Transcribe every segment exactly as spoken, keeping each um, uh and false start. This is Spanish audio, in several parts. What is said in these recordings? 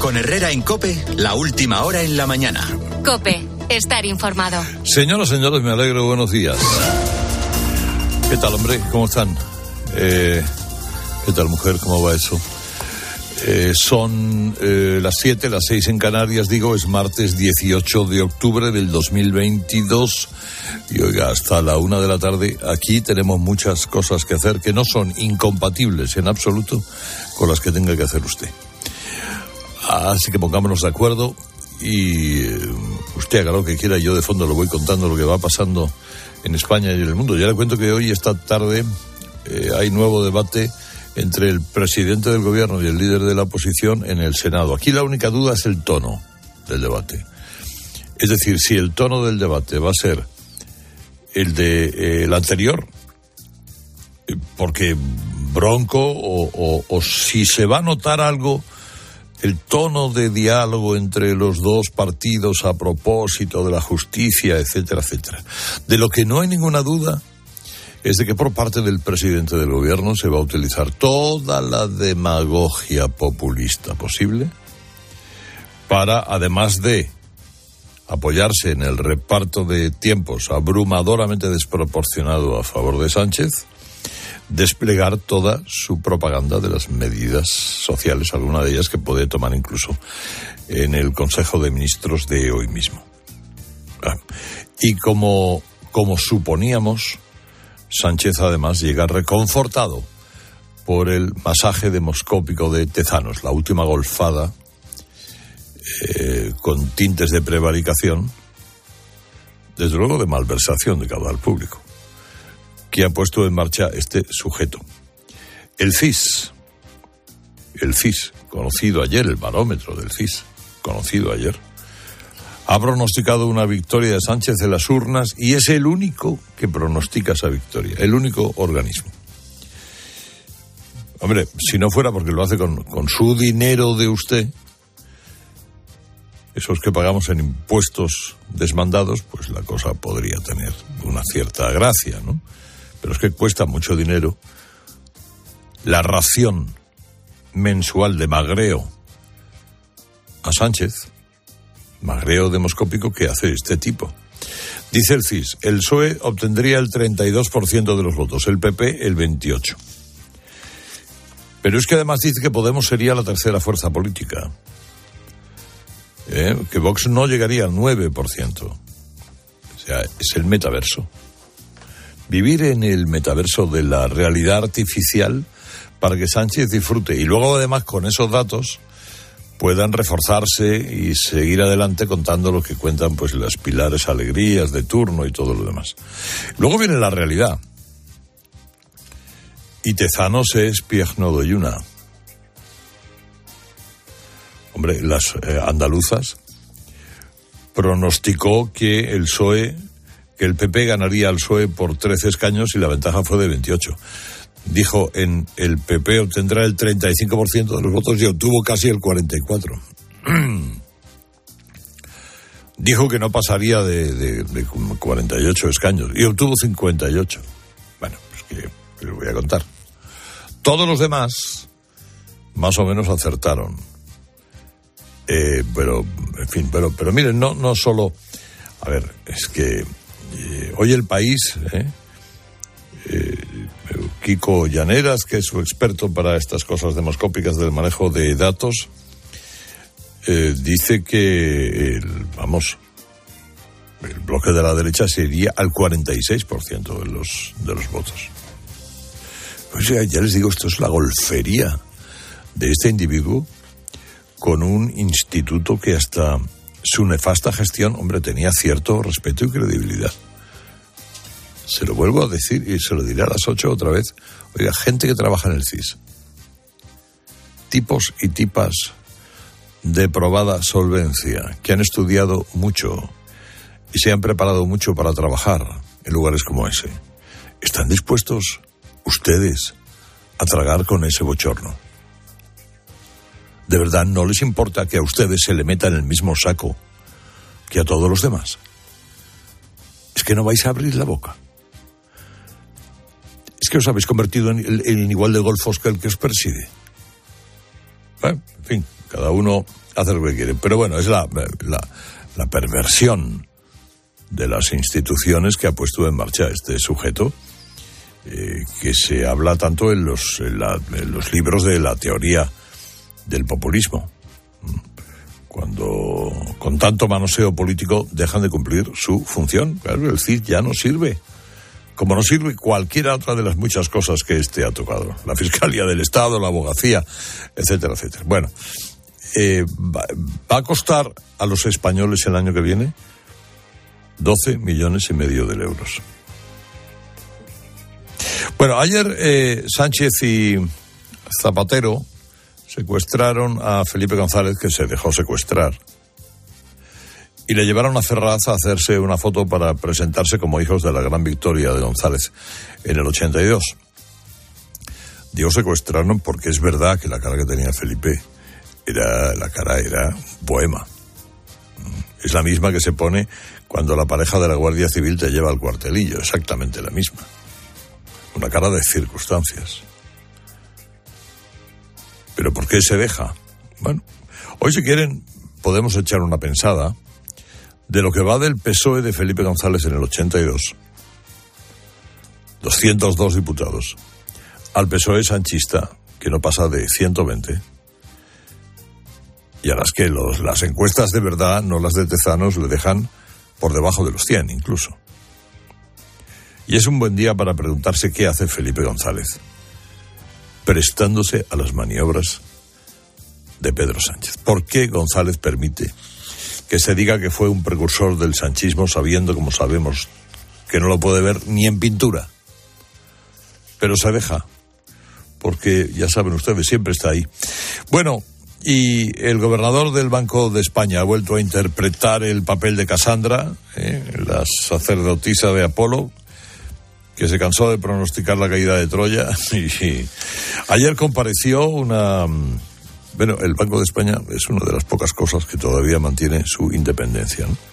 Con Herrera en COPE, la última hora en la mañana. COPE, estar informado. Señoras, señores, me alegro, buenos días. ¿Qué tal, hombre? ¿Cómo están? Eh, ¿Qué tal, mujer? ¿Cómo va eso? Eh, son eh, las siete, las seis en Canarias, digo, es martes dieciocho de octubre del dos mil veintidós. Y oiga, hasta la una de la tarde, aquí tenemos muchas cosas que hacer que no son incompatibles en absoluto con las que tenga que hacer usted. Así que pongámonos de acuerdo y eh, usted haga lo que quiera. Yo de fondo lo voy contando lo que va pasando en España y en el mundo. Ya le cuento que hoy, esta tarde, eh, hay nuevo debate entre el presidente del gobierno y el líder de la oposición en el Senado. Aquí la única duda es el tono del debate. Es decir, si el tono del debate va a ser el de eh, el anterior, porque bronco, o, o, o si se va a notar algo, el tono de diálogo entre los dos partidos a propósito de la justicia, etcétera, etcétera. De lo que no hay ninguna duda es de que por parte del presidente del gobierno se va a utilizar toda la demagogia populista posible para, además de apoyarse en el reparto de tiempos abrumadoramente desproporcionado a favor de Sánchez, desplegar toda su propaganda de las medidas sociales, alguna de ellas que puede tomar incluso en el Consejo de Ministros de hoy mismo. Y como, como suponíamos, Sánchez además llega reconfortado por el masaje demoscópico de Tezanos, la última golfada eh, con tintes de prevaricación, desde luego de malversación de caudal público, que ha puesto en marcha este sujeto. El C I S, el C I S, conocido ayer, el barómetro del C I S, conocido ayer, ha pronosticado una victoria de Sánchez en las urnas y es el único que pronostica esa victoria, el único organismo. Hombre, si no fuera porque lo hace con, con su dinero de usted, esos que pagamos en impuestos desmandados, pues la cosa podría tener una cierta gracia, ¿no? Pero es que cuesta mucho dinero la ración mensual de magreo a Sánchez, magreo demoscópico que hace este tipo. Dice el C I S, el P S O E obtendría el treinta y dos por ciento de los votos, el P P el veintiocho por ciento. Pero es que además dice que Podemos sería la tercera fuerza política, ¿Eh? que Vox no llegaría al nueve por ciento. O sea, es el metaverso. Vivir en el metaverso de la realidad artificial para que Sánchez disfrute y luego además con esos datos puedan reforzarse y seguir adelante contando lo que cuentan pues las pilares alegrías de turno y todo lo demás. Luego viene la realidad. Y Tezanos es Pierno Doyuna. Hombre, las eh, andaluzas pronosticó que el P S O E, que el P P ganaría al P S O E por trece escaños y la ventaja fue de veintiocho. Dijo, en el P P obtendrá el treinta y cinco por ciento de los votos y obtuvo casi el cuarenta y cuatro por ciento. Dijo que no pasaría de, de, de cuarenta y ocho escaños y obtuvo cincuenta y ocho. Bueno, pues que les voy a contar. Todos los demás más o menos acertaron. Eh, pero, en fin, pero, pero miren, no, no solo... A ver, es que eh, hoy El País... Eh, eh, Kiko Llaneras, que es su experto para estas cosas demoscópicas del manejo de datos, eh, dice que, el, vamos, el bloque de la derecha se iría al cuarenta y seis por ciento de los, de los votos. Pues ya, ya les digo, esto es la golfería de este individuo con un instituto que hasta su nefasta gestión, hombre, tenía cierto respeto y credibilidad. Se lo vuelvo a decir y se lo diré a las ocho otra vez. Oiga, gente que trabaja en el C I S, tipos y tipas de probada solvencia, que han estudiado mucho y se han preparado mucho para trabajar en lugares como ese, ¿están dispuestos ustedes a tragar con ese bochorno? ¿De verdad no les importa que a ustedes se le meta en el mismo saco que a todos los demás? Es que no vais a abrir la boca. Es que os habéis convertido en, en igual de golfos que el que os preside. Bueno, en fin, cada uno hacer lo que quieren. Pero bueno, es la, la, la perversión de las instituciones que ha puesto en marcha este sujeto, eh, que se habla tanto en los, en, la, en los libros de la teoría del populismo, cuando con tanto manoseo político dejan de cumplir su función. Claro, el C I D ya no sirve, como no sirve cualquiera otra de las muchas cosas que este ha tocado, la Fiscalía del Estado, la abogacía, etcétera, etcétera. Bueno, eh, va, va a costar a los españoles el año que viene doce millones y medio de euros. Bueno, ayer eh, Sánchez y Zapatero secuestraron a Felipe González, que se dejó secuestrar, y le llevaron a Ferraz a hacerse una foto para presentarse como hijos de la gran victoria de González en el ochenta y dos. Digo secuestraron porque es verdad que la cara que tenía Felipe era, la cara era bohema. Es la misma que se pone cuando la pareja de la Guardia Civil te lleva al cuartelillo, exactamente la misma. Una cara de circunstancias. ¿Pero por qué se deja? Bueno, hoy si quieren podemos echar una pensada de lo que va del P S O E de Felipe González en el ochenta y dos. doscientos dos diputados. Al P S O E sanchista, que no pasa de ciento veinte. Y a las que los, las encuestas de verdad, no las de Tezanos, le dejan por debajo de los cien incluso. Y es un buen día para preguntarse qué hace Felipe González, prestándose a las maniobras de Pedro Sánchez. ¿Por qué González permite que se diga que fue un precursor del sanchismo, sabiendo, como sabemos, que no lo puede ver ni en pintura? Pero se deja, porque ya saben ustedes, siempre está ahí. Bueno, y el gobernador del Banco de España ha vuelto a interpretar el papel de Casandra, ¿eh? la sacerdotisa de Apolo, que se cansó de pronosticar la caída de Troya. Y, y ayer compareció una... Bueno, el Banco de España es una de las pocas cosas que todavía mantiene su independencia, ¿no?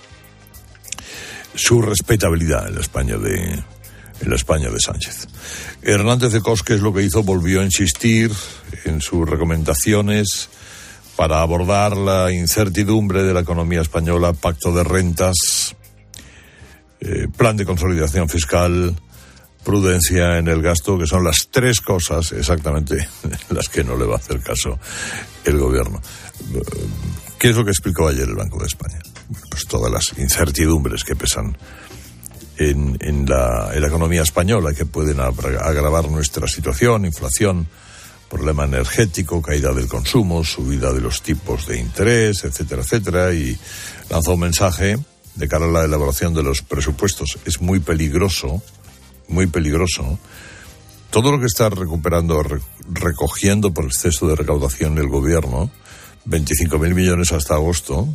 Su respetabilidad en la España de, en la España de Sánchez. Hernández de Cos, ¿qué es lo que hizo? Volvió a insistir en sus recomendaciones para abordar la incertidumbre de la economía española, pacto de rentas, eh, plan de consolidación fiscal, prudencia en el gasto, que son las tres cosas exactamente las que no le va a hacer caso el gobierno. ¿Qué es lo que explicó ayer el Banco de España? Pues todas las incertidumbres que pesan en, en, la, en la economía española, que pueden agravar nuestra situación: inflación, problema energético, caída del consumo, subida de los tipos de interés, etcétera, etcétera, y lanzó un mensaje de cara a la elaboración de los presupuestos. Es muy peligroso muy peligroso todo lo que está recuperando, recogiendo por exceso de recaudación el gobierno, veinticinco mil millones hasta agosto,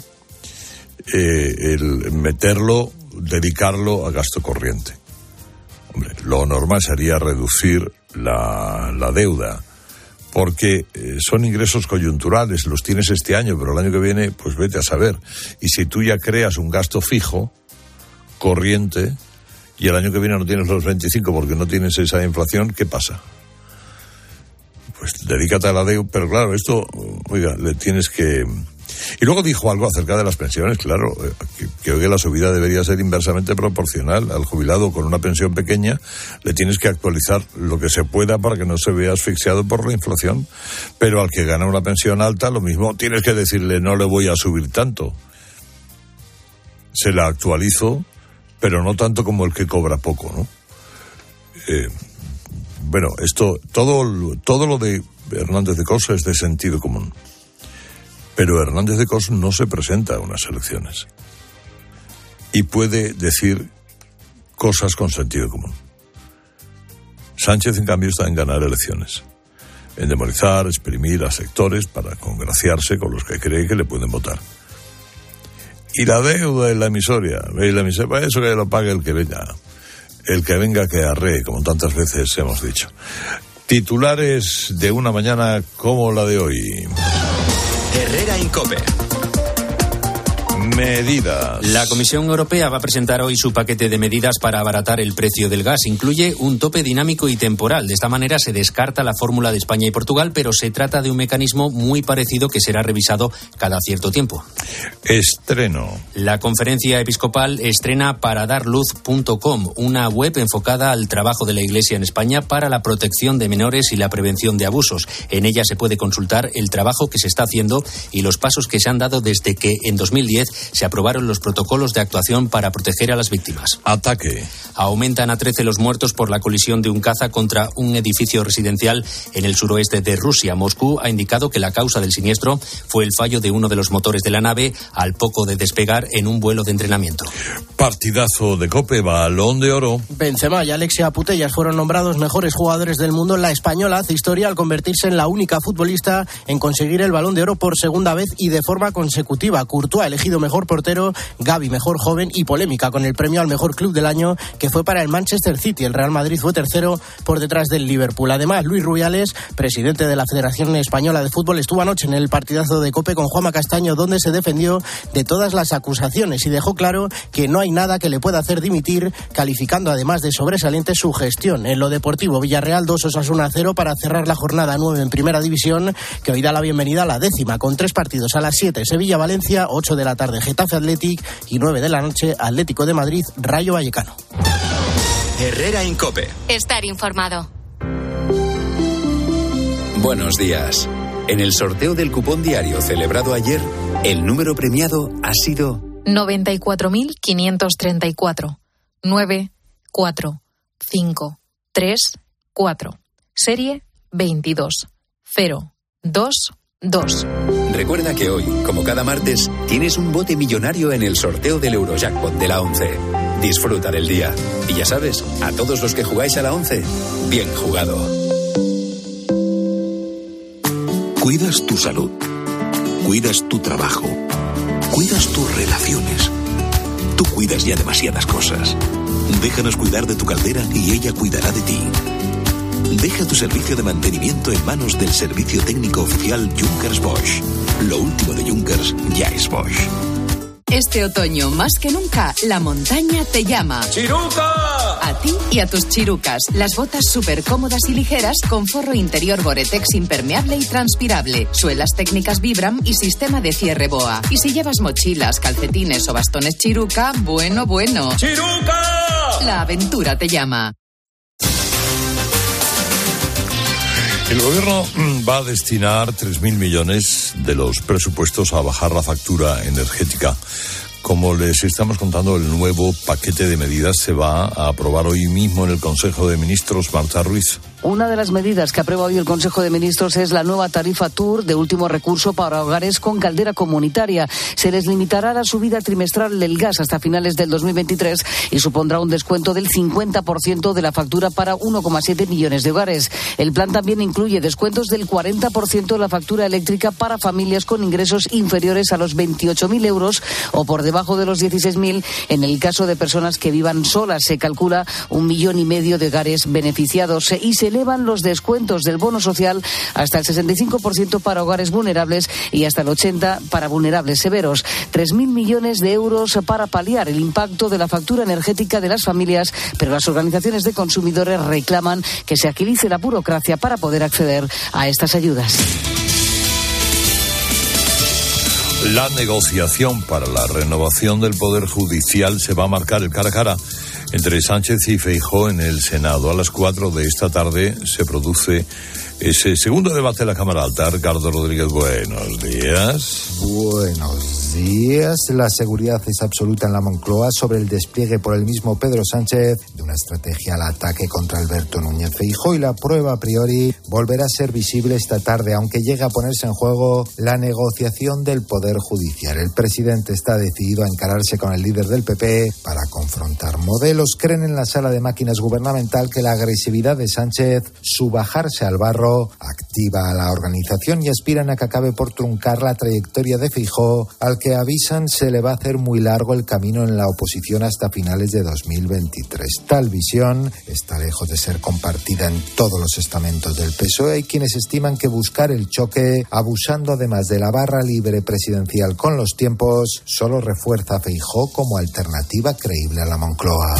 eh, el meterlo, dedicarlo a gasto corriente. Hombre, lo normal sería reducir la, la deuda, porque eh, son ingresos coyunturales, los tienes este año, pero el año que viene, pues vete a saber. Y si tú ya creas un gasto fijo, corriente, y el año que viene no tienes los veinticinco porque no tienes esa inflación, ¿qué pasa? Pues dedícate a la deuda, pero claro, esto, oiga, le tienes que... Y luego dijo algo acerca de las pensiones, claro, que, que hoy la subida debería ser inversamente proporcional. Al jubilado con una pensión pequeña le tienes que actualizar lo que se pueda para que no se vea asfixiado por la inflación, pero al que gana una pensión alta, lo mismo, tienes que decirle, no le voy a subir tanto. Se la actualizo, pero no tanto como el que cobra poco, ¿no? Eh, bueno, esto, todo, todo lo de Hernández de Cos es de sentido común. Pero Hernández de Cos no se presenta a unas elecciones. Y puede decir cosas con sentido común. Sánchez, en cambio, está en ganar elecciones. En demonizar, exprimir a sectores para congraciarse con los que cree que le pueden votar. Y la deuda en la emisoria, ¿veis? La emisoria, para eso que lo pague el que venga. El que venga que arree, como tantas veces hemos dicho. Titulares de una mañana como la de hoy. Herrera Incope. Medidas. La Comisión Europea va a presentar hoy su paquete de medidas para abaratar el precio del gas. Incluye un tope dinámico y temporal. De esta manera se descarta la fórmula de España y Portugal, pero se trata de un mecanismo muy parecido que será revisado cada cierto tiempo. Estreno. La Conferencia Episcopal estrena paradarluz punto com, una web enfocada al trabajo de la Iglesia en España para la protección de menores y la prevención de abusos. En ella se puede consultar el trabajo que se está haciendo y los pasos que se han dado desde que en dos mil diez se aprobaron los protocolos de actuación para proteger a las víctimas. Ataque. Aumentan a trece los muertos por la colisión de un caza contra un edificio residencial en el suroeste de Rusia. Moscú ha indicado que la causa del siniestro fue el fallo de uno de los motores de la nave al poco de despegar en un vuelo de entrenamiento. Partidazo de COPE, Balón de Oro. Benzema y Alexia Putellas fueron nombrados mejores jugadores del mundo. La española hace historia al convertirse en la única futbolista en conseguir el Balón de Oro por segunda vez y de forma consecutiva. Courtois elegido mejor portero, Gavi mejor joven y polémica con el premio al mejor club del año que fue para el Manchester City. El Real Madrid fue tercero por detrás del Liverpool. Además, Luis Rubiales, presidente de la Federación Española de Fútbol, estuvo anoche en el partidazo de COPE con Juanma Castaño, donde se defendió de todas las acusaciones y dejó claro que no hay nada que le pueda hacer dimitir, calificando además de sobresaliente su gestión. En lo deportivo, Villarreal dos, Osasuna cero para cerrar la jornada nueve en Primera División, que hoy da la bienvenida a la décima, con tres partidos a las siete, Sevilla-Valencia, ocho de la tarde, Getafe Athletic y nueve de la noche, Atlético de Madrid, Rayo Vallecano. Herrera en COPE. Estar informado. Buenos días. En el sorteo del cupón diario celebrado ayer, el número premiado ha sido noventa y cuatro mil quinientos treinta y cuatro. nueve, cuatro, cinco, tres, cuatro. Serie veintidós cero dos dos. Recuerda que hoy, como cada martes, tienes un bote millonario en el sorteo del Eurojackpot de la once. Disfruta del día. Y ya sabes, a todos los que jugáis a la once, bien jugado. Cuidas tu salud, cuidas tu trabajo, cuidas tus relaciones. Tú cuidas ya demasiadas cosas. Déjanos cuidar de tu caldera y ella cuidará de ti. Deja tu servicio de mantenimiento en manos del servicio técnico oficial Junkers Bosch. Lo último de Junkers ya es Bosch. Este otoño, más que nunca, la montaña te llama. ¡Chiruca! A ti y a tus chirucas. Las botas súper cómodas y ligeras con forro interior Gore-Tex impermeable y transpirable. Suelas técnicas Vibram y sistema de cierre BOA. Y si llevas mochilas, calcetines o bastones Chiruca, bueno, bueno. ¡Chiruca! La aventura te llama. El gobierno va a destinar tres mil millones de los presupuestos a bajar la factura energética. Como les estamos contando, el nuevo paquete de medidas se va a aprobar hoy mismo en el Consejo de Ministros. Marta Ruiz. Una de las medidas que aprueba hoy el Consejo de Ministros es la nueva tarifa T U R de último recurso para hogares con caldera comunitaria. Se les limitará la subida trimestral del gas hasta finales del dos mil veintitrés y supondrá un descuento del cincuenta por ciento de la factura para uno coma siete millones de hogares. El plan también incluye descuentos del cuarenta por ciento de la factura eléctrica para familias con ingresos inferiores a los veintiocho mil euros o por debajo de los dieciséis mil en el caso de personas que vivan solas. Se calcula un millón y medio de hogares beneficiados y se elevan los descuentos del bono social hasta el sesenta y cinco por ciento para hogares vulnerables y hasta el ochenta por ciento para vulnerables severos. Tres mil millones de euros para paliar el impacto de la factura energética de las familias, pero las organizaciones de consumidores reclaman que se agilice la burocracia para poder acceder a estas ayudas. La negociación para la renovación del Poder Judicial se va a marcar el cara a cara entre Sánchez y Feijóo en el Senado. A las cuatro de esta tarde se produce ese segundo debate de la Cámara Alta. Ricardo Rodríguez, buenos días. Buenos días. La seguridad es absoluta en la Moncloa sobre el despliegue por el mismo Pedro Sánchez de una estrategia al ataque contra Alberto Núñez Feijóo, y la prueba a priori volverá a ser visible esta tarde, aunque llega a ponerse en juego la negociación del Poder Judicial. El presidente está decidido a encararse con el líder del P P para confrontar modelos. Creen en la sala de máquinas gubernamental que la agresividad de Sánchez, su bajarse al barro, Navarro activa a la organización y aspiran a que acabe por truncar la trayectoria de Feijóo, al que avisan se le va a hacer muy largo el camino en la oposición hasta finales de dos mil veintitrés. Tal visión está lejos de ser compartida en todos los estamentos del P S O E. Hay quienes estiman que buscar el choque, abusando además de la barra libre presidencial con los tiempos, solo refuerza a Feijóo como alternativa creíble a la Moncloa.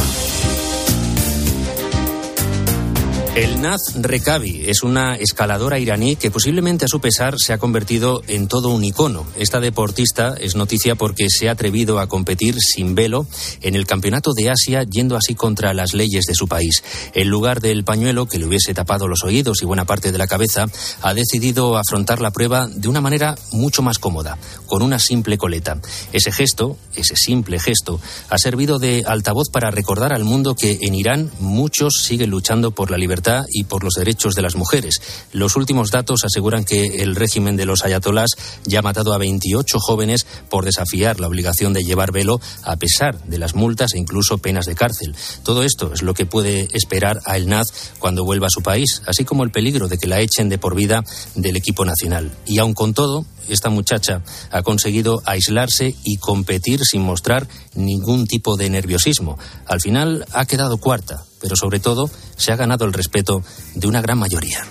El Naz Rekabi es una escaladora iraní que posiblemente a su pesar se ha convertido en todo un icono. Esta deportista es noticia porque se ha atrevido a competir sin velo en el Campeonato de Asia, yendo así contra las leyes de su país. En lugar del pañuelo que le hubiese tapado los oídos y buena parte de la cabeza, ha decidido afrontar la prueba de una manera mucho más cómoda, con una simple coleta. Ese gesto, ese simple gesto, ha servido de altavoz para recordar al mundo que en Irán muchos siguen luchando por la libertad y por los derechos de las mujeres. Los últimos datos aseguran que el régimen de los ayatolás ya ha matado a veintiocho jóvenes por desafiar la obligación de llevar velo, a pesar de las multas e incluso penas de cárcel. Todo esto es lo que puede esperar a El Naz cuando vuelva a su país, así como el peligro de que la echen de por vida del equipo nacional. Y aun con todo, esta muchacha ha conseguido aislarse y competir sin mostrar ningún tipo de nerviosismo. Al final ha quedado cuarta, pero sobre todo se ha ganado el respeto de una gran mayoría.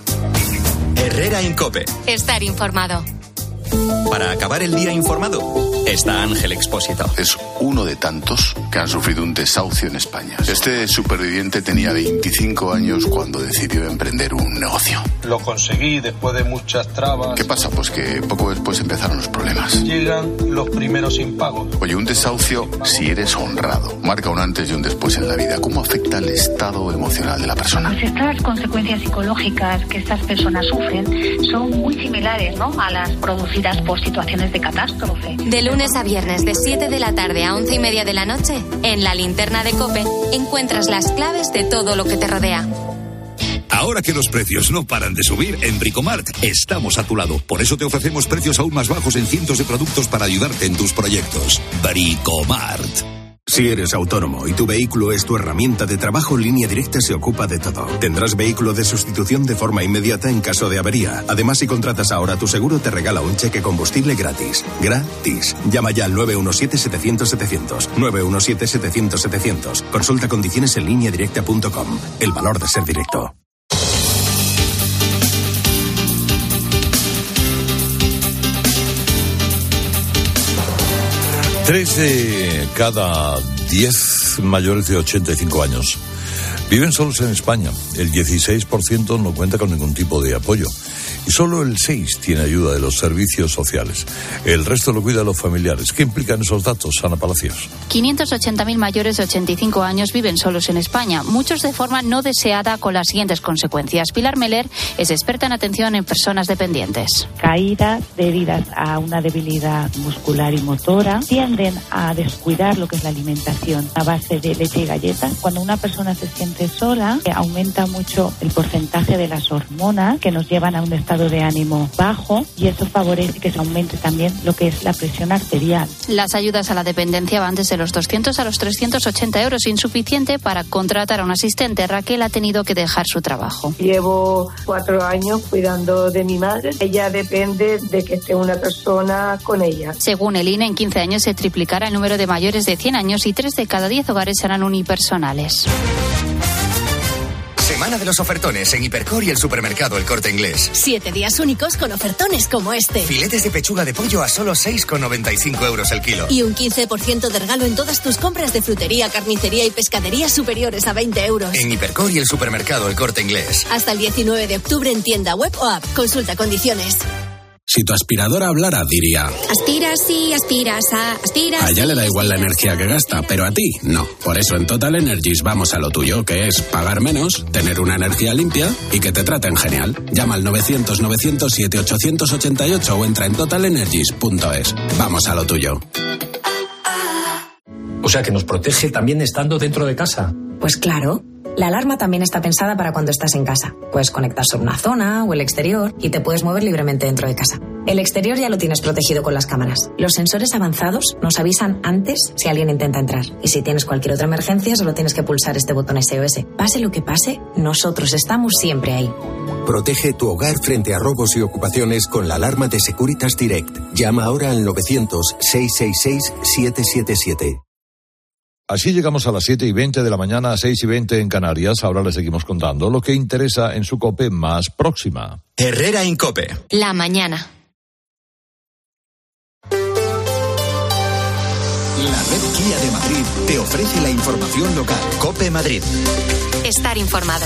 Herrera en COPE. Estar informado. Para acabar el día informado, está Ángel Expósito. Es uno de tantos que han sufrido un desahucio en España. Este superviviente tenía veinticinco años cuando decidió emprender un negocio. Lo conseguí después de muchas trabas. ¿Qué pasa? Pues que poco después empezaron los problemas. Llegan los primeros impagos. Oye, un desahucio, si eres honrado, marca un antes y un después en la vida. ¿Cómo afecta el estado emocional de la persona? Pues estas consecuencias psicológicas que estas personas sufren son muy similares, ¿no?, a las producidas por situaciones de catástrofe. De lunes a viernes, de siete de la tarde a once y media de la noche, en la linterna de COPE, encuentras las claves de todo lo que te rodea. Ahora que los precios no paran de subir, en Bricomart estamos a tu lado. Por eso te ofrecemos precios aún más bajos en cientos de productos para ayudarte en tus proyectos. Bricomart. Si eres autónomo y tu vehículo es tu herramienta de trabajo, Línea Directa se ocupa de todo. Tendrás vehículo de sustitución de forma inmediata en caso de avería. Además, si contratas ahora tu seguro, te regala un cheque combustible gratis. Gratis. Llama ya al nueve uno siete, setecientos, setecientos. nueve uno siete, setecientos, setecientos. Consulta condiciones en línea directa punto com. El valor de ser directo. Tres de cada diez mayores de ochenta y cinco años viven solos en España. El dieciséis por ciento no cuenta con ningún tipo de apoyo. Y solo el seis por ciento tiene ayuda de los servicios sociales. El resto lo cuida a los familiares. ¿Qué implican esos datos, Ana Palacios? quinientos ochenta mil mayores de ochenta y cinco años viven solos en España, muchos de forma no deseada, con las siguientes consecuencias. Pilar Meller es experta en atención en personas dependientes. Caídas debidas a una debilidad muscular y motora, tienden a descuidar lo que es la alimentación a base de leche y galletas. Cuando una persona se siente sola, eh, aumenta mucho el porcentaje de las hormonas que nos llevan a un estado de ánimo bajo, y eso favorece que se aumente también lo que es la presión arterial. Las ayudas a la dependencia van desde los doscientos a los trescientos ochenta euros, insuficiente para contratar a un asistente. Raquel ha tenido que dejar su trabajo. Llevo cuatro años cuidando de mi madre. Ella depende de que esté una persona con ella. Según el I N E, en quince años se triplicará el número de mayores de cien años y tres de cada diez hogares serán unipersonales. Semana de los ofertones en Hipercor y el supermercado El Corte Inglés. Siete días únicos con ofertones como este. Filetes de pechuga de pollo a solo seis con noventa y cinco euros el kilo. Y un quince por ciento de regalo en todas tus compras de frutería, carnicería y pescadería superiores a veinte euros. En Hipercor y el supermercado El Corte Inglés. Hasta el diecinueve de octubre en tienda web o app. Consulta condiciones. Si tu aspiradora hablara, diría: aspiras y aspiras a aspiras. A ella le da igual la energía que gasta, pero a ti no. Por eso en Total Energies vamos a lo tuyo, que es pagar menos, tener una energía limpia y que te traten genial. Llama al novecientos, novecientos siete, ochocientos ochenta y ocho o entra en total energies punto es. Vamos a lo tuyo. O sea que nos protege también estando dentro de casa. Pues claro. La alarma también está pensada para cuando estás en casa. Puedes conectar sobre una zona o el exterior y te puedes mover libremente dentro de casa. El exterior ya lo tienes protegido con las cámaras. Los sensores avanzados nos avisan antes si alguien intenta entrar. Y si tienes cualquier otra emergencia, solo tienes que pulsar este botón S O S. Pase lo que pase, nosotros estamos siempre ahí. Protege tu hogar frente a robos y ocupaciones con la alarma de Securitas Direct. Llama ahora al novecientos, seiscientos sesenta y seis, setecientos setenta y siete. Así llegamos a las siete y veinte de la mañana, a seis y veinte en Canarias. Ahora les seguimos contando lo que interesa en su COPE más próxima. Herrera en COPE. La mañana. La red Kia de Madrid te ofrece la información local. COPE Madrid. Estar informado.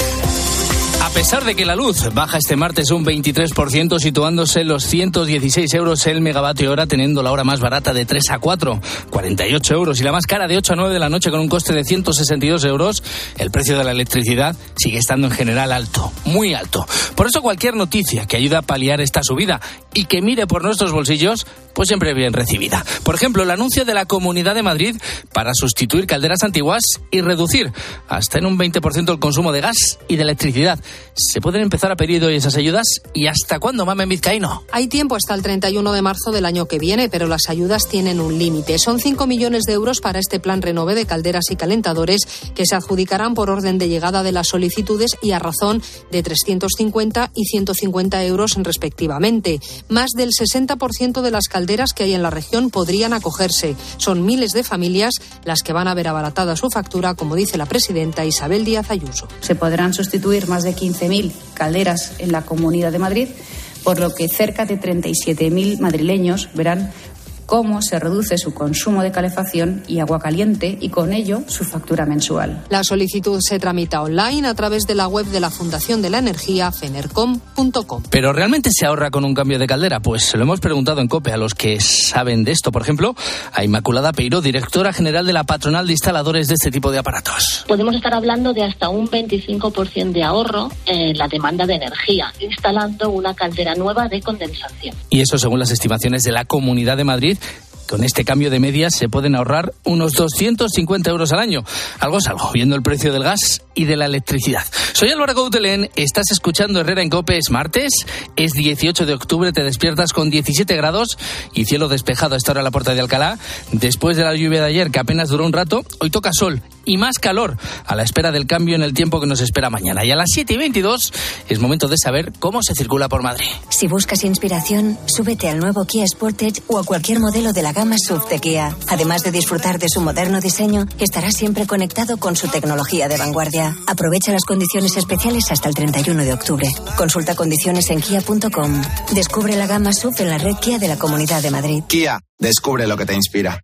A pesar de que la luz baja este martes un veintitrés por ciento, situándose en los ciento dieciséis euros el megavatio hora, teniendo la hora más barata de tres a cuatro, cuarenta y ocho euros, y la más cara de ocho a nueve de la noche con un coste de ciento sesenta y dos euros, el precio de la electricidad sigue estando en general alto, muy alto. Por eso cualquier noticia que ayude a paliar esta subida y que mire por nuestros bolsillos, pues siempre bien recibida. Por ejemplo, el anuncio de la Comunidad de Madrid para sustituir calderas antiguas y reducir hasta en un veinte por ciento el consumo de gas y de electricidad. ¿Se pueden empezar a pedir hoy esas ayudas? ¿Y hasta cuándo, Mamen Vizcaíno? Hay tiempo hasta el treinta y uno de marzo del año que viene, pero las ayudas tienen un límite. Son cinco millones de euros para este plan Renove de calderas y calentadores que se adjudicarán por orden de llegada de las solicitudes y a razón de trescientos cincuenta y ciento cincuenta euros respectivamente. Más del sesenta por ciento de las calderas que hay en la región podrían acogerse. Son miles de familias las que van a ver abaratada su factura, como dice la presidenta Isabel Díaz Ayuso. Se podrán sustituir más de quince mil calderas en la Comunidad de Madrid, por lo que cerca de treinta y siete mil madrileños verán cómo se reduce su consumo de calefacción y agua caliente y con ello su factura mensual. La solicitud se tramita online a través de la web de la Fundación de la Energía, fenercom punto com. ¿Pero realmente se ahorra con un cambio de caldera? Pues se lo hemos preguntado en COPE a los que saben de esto. Por ejemplo, a Inmaculada Peiró, directora general de la Patronal de Instaladores de este tipo de aparatos. Podemos estar hablando de hasta un veinticinco por ciento de ahorro en la demanda de energía, instalando una caldera nueva de condensación. Y eso según las estimaciones de la Comunidad de Madrid. Con este cambio de medias se pueden ahorrar unos doscientos cincuenta euros al año. Algo es algo, viendo el precio del gas y de la electricidad. Soy Álvaro Gautelén, estás escuchando Herrera en COPE. Es martes, es dieciocho de octubre, te despiertas con diecisiete grados y cielo despejado a esta hora en la Puerta de Alcalá. Después de la lluvia de ayer, que apenas duró un rato, hoy toca sol y más calor, a la espera del cambio en el tiempo que nos espera mañana. Y a las siete y veintidós es momento de saber cómo se circula por Madrid. Si buscas inspiración, súbete al nuevo Kia Sportage o a cualquier modelo de la gama S U V de Kia. Además de disfrutar de su moderno diseño, estarás siempre conectado con su tecnología de vanguardia. Aprovecha las condiciones especiales hasta el treinta y uno de octubre. Consulta condiciones en kia punto com. Descubre la gama S U V en la red Kia de la Comunidad de Madrid. Kia, descubre lo que te inspira.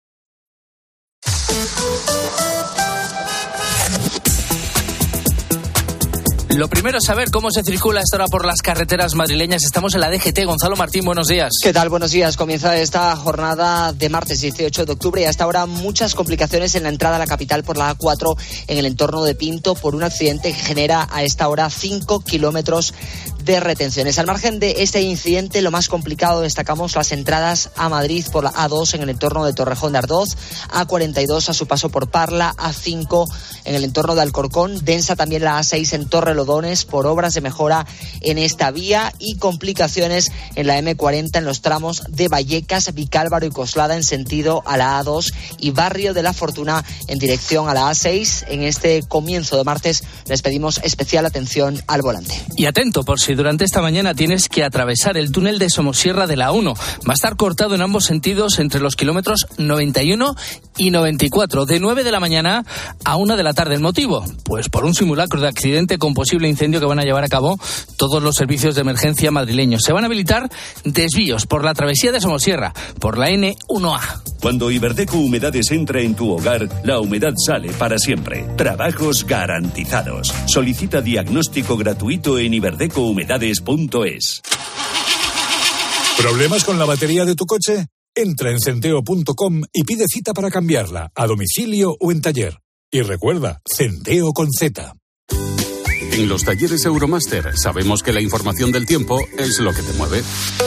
Lo primero es saber cómo se circula esta hora por las carreteras madrileñas. Estamos en la D G T. Gonzalo Martín, buenos días. ¿Qué tal? Buenos días. Comienza esta jornada de martes dieciocho de octubre y hasta ahora muchas complicaciones en la entrada a la capital por la A cuatro en el entorno de Pinto por un accidente que genera a esta hora cinco kilómetros de retenciones. Al margen de este incidente, lo más complicado destacamos las entradas a Madrid por la A dos en el entorno de Torrejón de Ardoz, A cuarenta y dos a su paso por Parla, A cinco en el entorno de Alcorcón, densa también la A seis en Torrelodones por obras de mejora en esta vía y complicaciones en la M cuarenta en los tramos de Vallecas, Vicálvaro y Coslada en sentido a la A dos y Barrio de la Fortuna en dirección a la A seis. En este comienzo de martes les pedimos especial atención al volante. Y atento por si durante esta mañana tienes que atravesar el túnel de Somosierra de la uno. Va a estar cortado en ambos sentidos entre los kilómetros noventa y uno y noventa y cuatro, de nueve de la mañana a una de la tarde. ¿El motivo? Pues por un simulacro de accidente con posible incendio que van a llevar a cabo todos los servicios de emergencia madrileños. Se van a habilitar desvíos por la travesía de Somosierra, por la N uno A. Cuando Iberdeco Humedades entra en tu hogar, la humedad sale para siempre. Trabajos garantizados. Solicita diagnóstico gratuito en iberdeco humedades punto es. ¿Problemas con la batería de tu coche? Entra en centeo punto com y pide cita para cambiarla, a domicilio o en taller. Y recuerda, Centeo con Z. En los talleres Euromaster sabemos que la información del tiempo es lo que te mueve.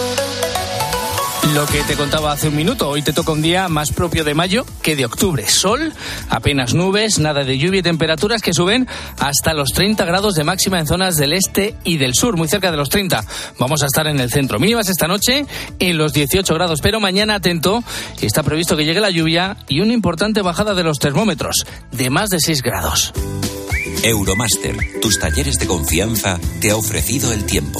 Lo que te contaba hace un minuto, hoy te toca un día más propio de mayo que de octubre. Sol, apenas nubes, nada de lluvia y temperaturas que suben hasta los treinta grados de máxima en zonas del este y del sur, muy cerca de los treinta. Vamos a estar en el centro. Mínimas esta noche en los dieciocho grados, pero mañana, atento, está previsto que llegue la lluvia y una importante bajada de los termómetros, de más de seis grados. Euromaster, tus talleres de confianza, te ha ofrecido el tiempo.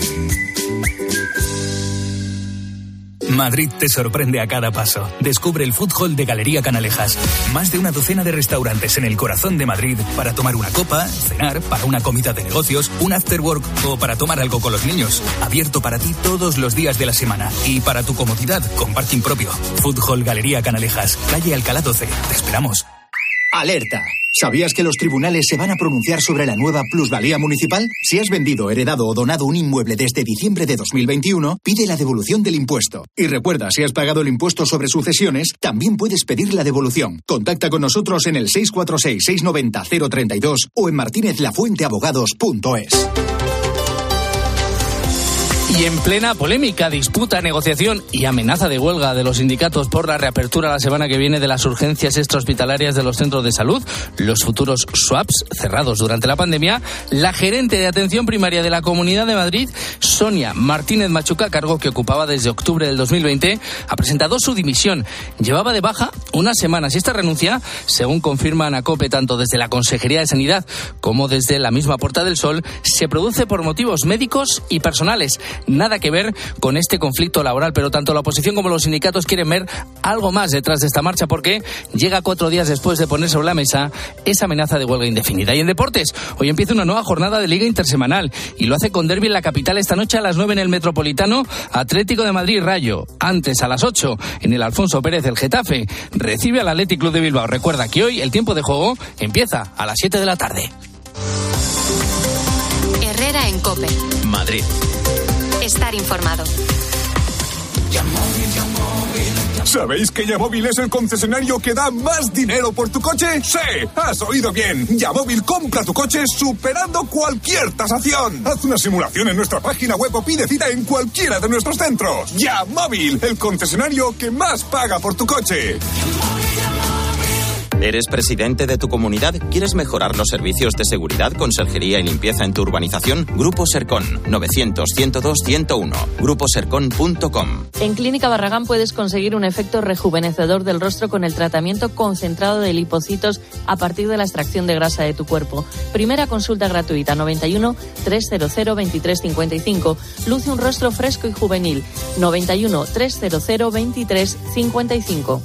Madrid te sorprende a cada paso. Descubre el Food Hall de Galería Canalejas. Más de una docena de restaurantes en el corazón de Madrid para tomar una copa, cenar, para una comida de negocios, un after work o para tomar algo con los niños. Abierto para ti todos los días de la semana y para tu comodidad con parking propio. Food Hall Galería Canalejas, calle Alcalá doce. Te esperamos. ¡Alerta! ¿Sabías que los tribunales se van a pronunciar sobre la nueva plusvalía municipal? Si has vendido, heredado o donado un inmueble desde diciembre de dos mil veintiuno, pide la devolución del impuesto. Y recuerda, si has pagado el impuesto sobre sucesiones, también puedes pedir la devolución. Contacta con nosotros en el seis cuatro seis, seis nueve cero, cero tres dos o en martínez lafuente abogados punto es. Y en plena polémica, disputa, negociación y amenaza de huelga de los sindicatos por la reapertura la semana que viene de las urgencias extrahospitalarias de los centros de salud, los futuros S W A Ps cerrados durante la pandemia, la gerente de atención primaria de la Comunidad de Madrid, Sonia Martínez Machuca, cargo que ocupaba desde octubre del dos mil veinte, ha presentado su dimisión. Llevaba de baja unas semanas y esta renuncia, según confirman a COPE tanto desde la Consejería de Sanidad como desde la misma Puerta del Sol, se produce por motivos médicos y personales. Nada que ver con este conflicto laboral, pero tanto la oposición como los sindicatos quieren ver algo más detrás de esta marcha porque llega cuatro días después de poner sobre la mesa esa amenaza de huelga indefinida. Y en deportes, hoy empieza una nueva jornada de Liga Intersemanal y lo hace con derbi en la capital esta noche a las nueve en el Metropolitano, Atlético de Madrid Rayo. Antes, a las ocho, en el Alfonso Pérez el Getafe recibe al Athletic Club de Bilbao. Recuerda que hoy el tiempo de juego empieza a las siete de la tarde. Herrera en COPE. Madrid. Estar informado. ¿Sabéis que Yamóvil es el concesionario que da más dinero por tu coche? ¡Sí! ¡Has oído bien! Yamóvil compra tu coche superando cualquier tasación. Haz una simulación en nuestra página web o pide cita en cualquiera de nuestros centros. Yamóvil, el concesionario que más paga por tu coche. ¿Eres presidente de tu comunidad? ¿Quieres mejorar los servicios de seguridad, conserjería y limpieza en tu urbanización? Grupo Sercon, novecientos, ciento dos, ciento uno. grupo sercon punto com. En Clínica Barragán puedes conseguir un efecto rejuvenecedor del rostro con el tratamiento concentrado de lipocitos a partir de la extracción de grasa de tu cuerpo. Primera consulta gratuita, noventa y uno, trescientos, veintitrés cincuenta y cinco. Luce un rostro fresco y juvenil, noventa y uno, trescientos, veintitrés cincuenta y cinco.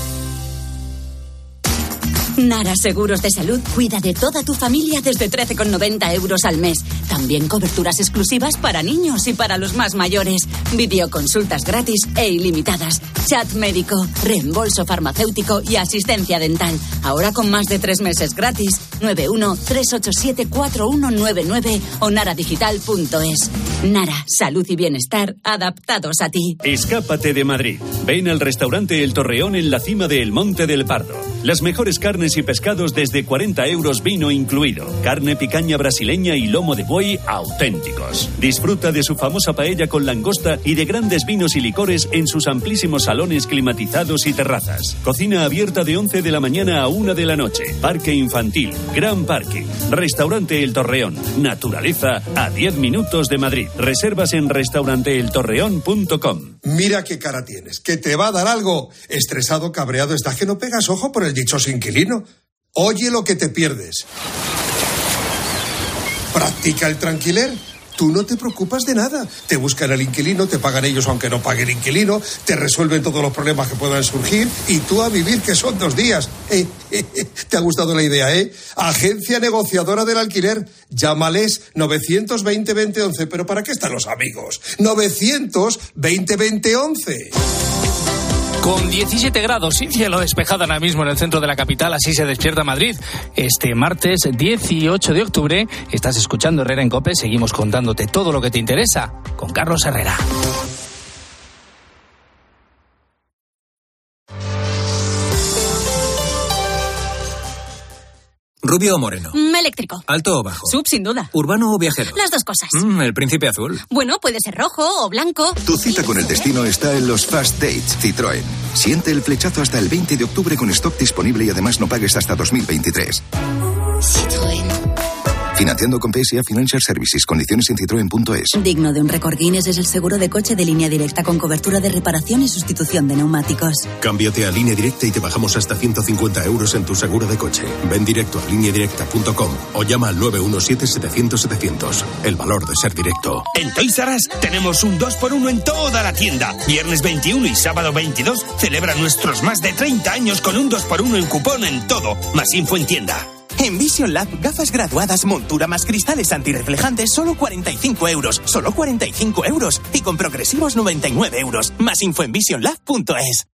Nara Seguros de Salud cuida de toda tu familia desde trece con noventa euros al mes. También coberturas exclusivas para niños y para los más mayores. Videoconsultas gratis e ilimitadas. Chat médico, reembolso farmacéutico y asistencia dental. Ahora con más de tres meses gratis. nueve uno, tres ocho siete, cuatro uno nueve nueve o naradigital punto es. Nara, salud y bienestar adaptados a ti. Escápate de Madrid. Ven al restaurante El Torreón en la cima de El Monte del Pardo. Las mejores carnes y pescados desde cuarenta euros, vino incluido. Carne picaña brasileña y lomo de buey auténticos. Disfruta de su famosa paella con langosta y de grandes vinos y licores en sus amplísimos salones climatizados y terrazas. Cocina abierta de once de la mañana a una de la noche. Parque infantil, gran parque. Restaurante El Torreón. Naturaleza a diez minutos de Madrid. Reservas en restaurante el torreón punto com. Mira qué cara tienes, que te va a dar algo. Estresado, cabreado, estás que no pegas ojo por el dichoso inquilino. Oye lo que te pierdes. Practica el tranquiler. Tú no te preocupas de nada. Te buscan el inquilino, te pagan ellos aunque no pague el inquilino, te resuelven todos los problemas que puedan surgir y tú a vivir, que son dos días. Eh, eh, eh, ¿Te ha gustado la idea, eh? Agencia negociadora del alquiler. Llámales novecientos veinte, veinte once. ¿Pero para qué están los amigos? novecientos veinte, veinte once. Con diecisiete grados y cielo despejado ahora mismo en el centro de la capital, así se despierta Madrid. Este martes dieciocho de octubre estás escuchando Herrera en COPE. Seguimos contándote todo lo que te interesa con Carlos Herrera. ¿Rubio o moreno? Mm, eléctrico. ¿Alto o bajo? Sub, sin duda. ¿Urbano o viajero? Las dos cosas. Mm, el príncipe azul. Bueno, puede ser rojo o blanco. Tu cita con el destino está en los Fast Dates Citroën. Siente el flechazo hasta el veinte de octubre con stock disponible y además no pagues hasta dos mil veintitrés. Citroën. Financiando con P S A Financial Services. Condiciones en citroen punto es. Digno de un récord Guinness es el seguro de coche de Línea Directa con cobertura de reparación y sustitución de neumáticos. Cámbiate a Línea Directa y te bajamos hasta ciento cincuenta euros en tu seguro de coche. Ven directo a línea directa punto com o llama al nueve uno siete setecientos setecientos. El valor de ser directo. En Toys R Us tenemos un dos por uno en toda la tienda. Viernes veintiuno y sábado veintidós celebra nuestros más de treinta años con un dos por uno en cupón en todo. Más info en tienda. En Vision Lab, gafas graduadas, montura más cristales antirreflejantes, solo cuarenta y cinco euros. Solo cuarenta y cinco euros. Y con progresivos noventa y nueve euros. Más info en vision lab punto es.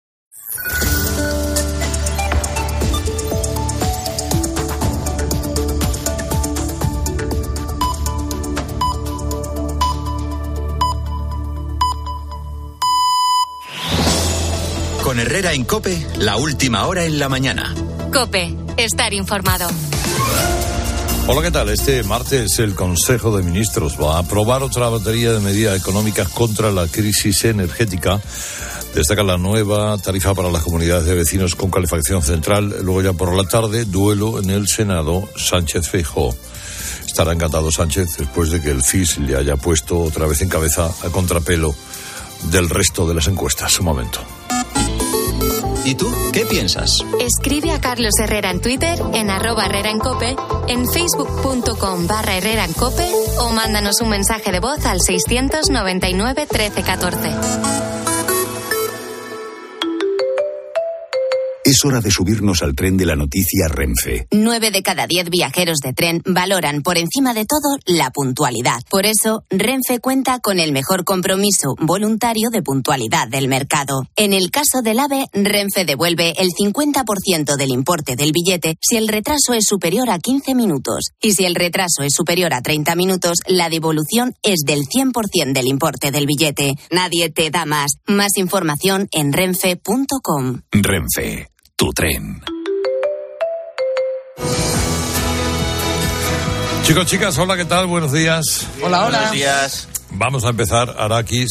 Con Herrera en COPE, la última hora en la mañana. COPE, estar informado. Hola, ¿qué tal? Este martes el Consejo de Ministros va a aprobar otra batería de medidas económicas contra la crisis energética. Destaca la nueva tarifa para las comunidades de vecinos con calefacción central. Luego ya por la tarde, duelo en el Senado, Sánchez-Feijóo. Estará encantado Sánchez después de que el C I S le haya puesto otra vez en cabeza a contrapelo del resto de las encuestas. Un momento. ¿Y tú qué piensas? Escribe a Carlos Herrera en Twitter, en arroba Herrera en Cope, en facebook punto com barra Herrera en Cope o mándanos un mensaje de voz al seiscientos noventa y nueve trece catorce. Es hora de subirnos al tren de la noticia Renfe. Nueve de cada diez viajeros de tren valoran por encima de todo la puntualidad. Por eso, Renfe cuenta con el mejor compromiso voluntario de puntualidad del mercado. En el caso del AVE, Renfe devuelve el cincuenta por ciento del importe del billete si el retraso es superior a quince minutos. Y si el retraso es superior a treinta minutos, la devolución es del cien por ciento del importe del billete. Nadie te da más. Más información en renfe punto com. Renfe. Tu tren. Chicos, chicas, hola, ¿qué tal? Buenos días. Hola, hola. Buenos días. Vamos a empezar, Arakis.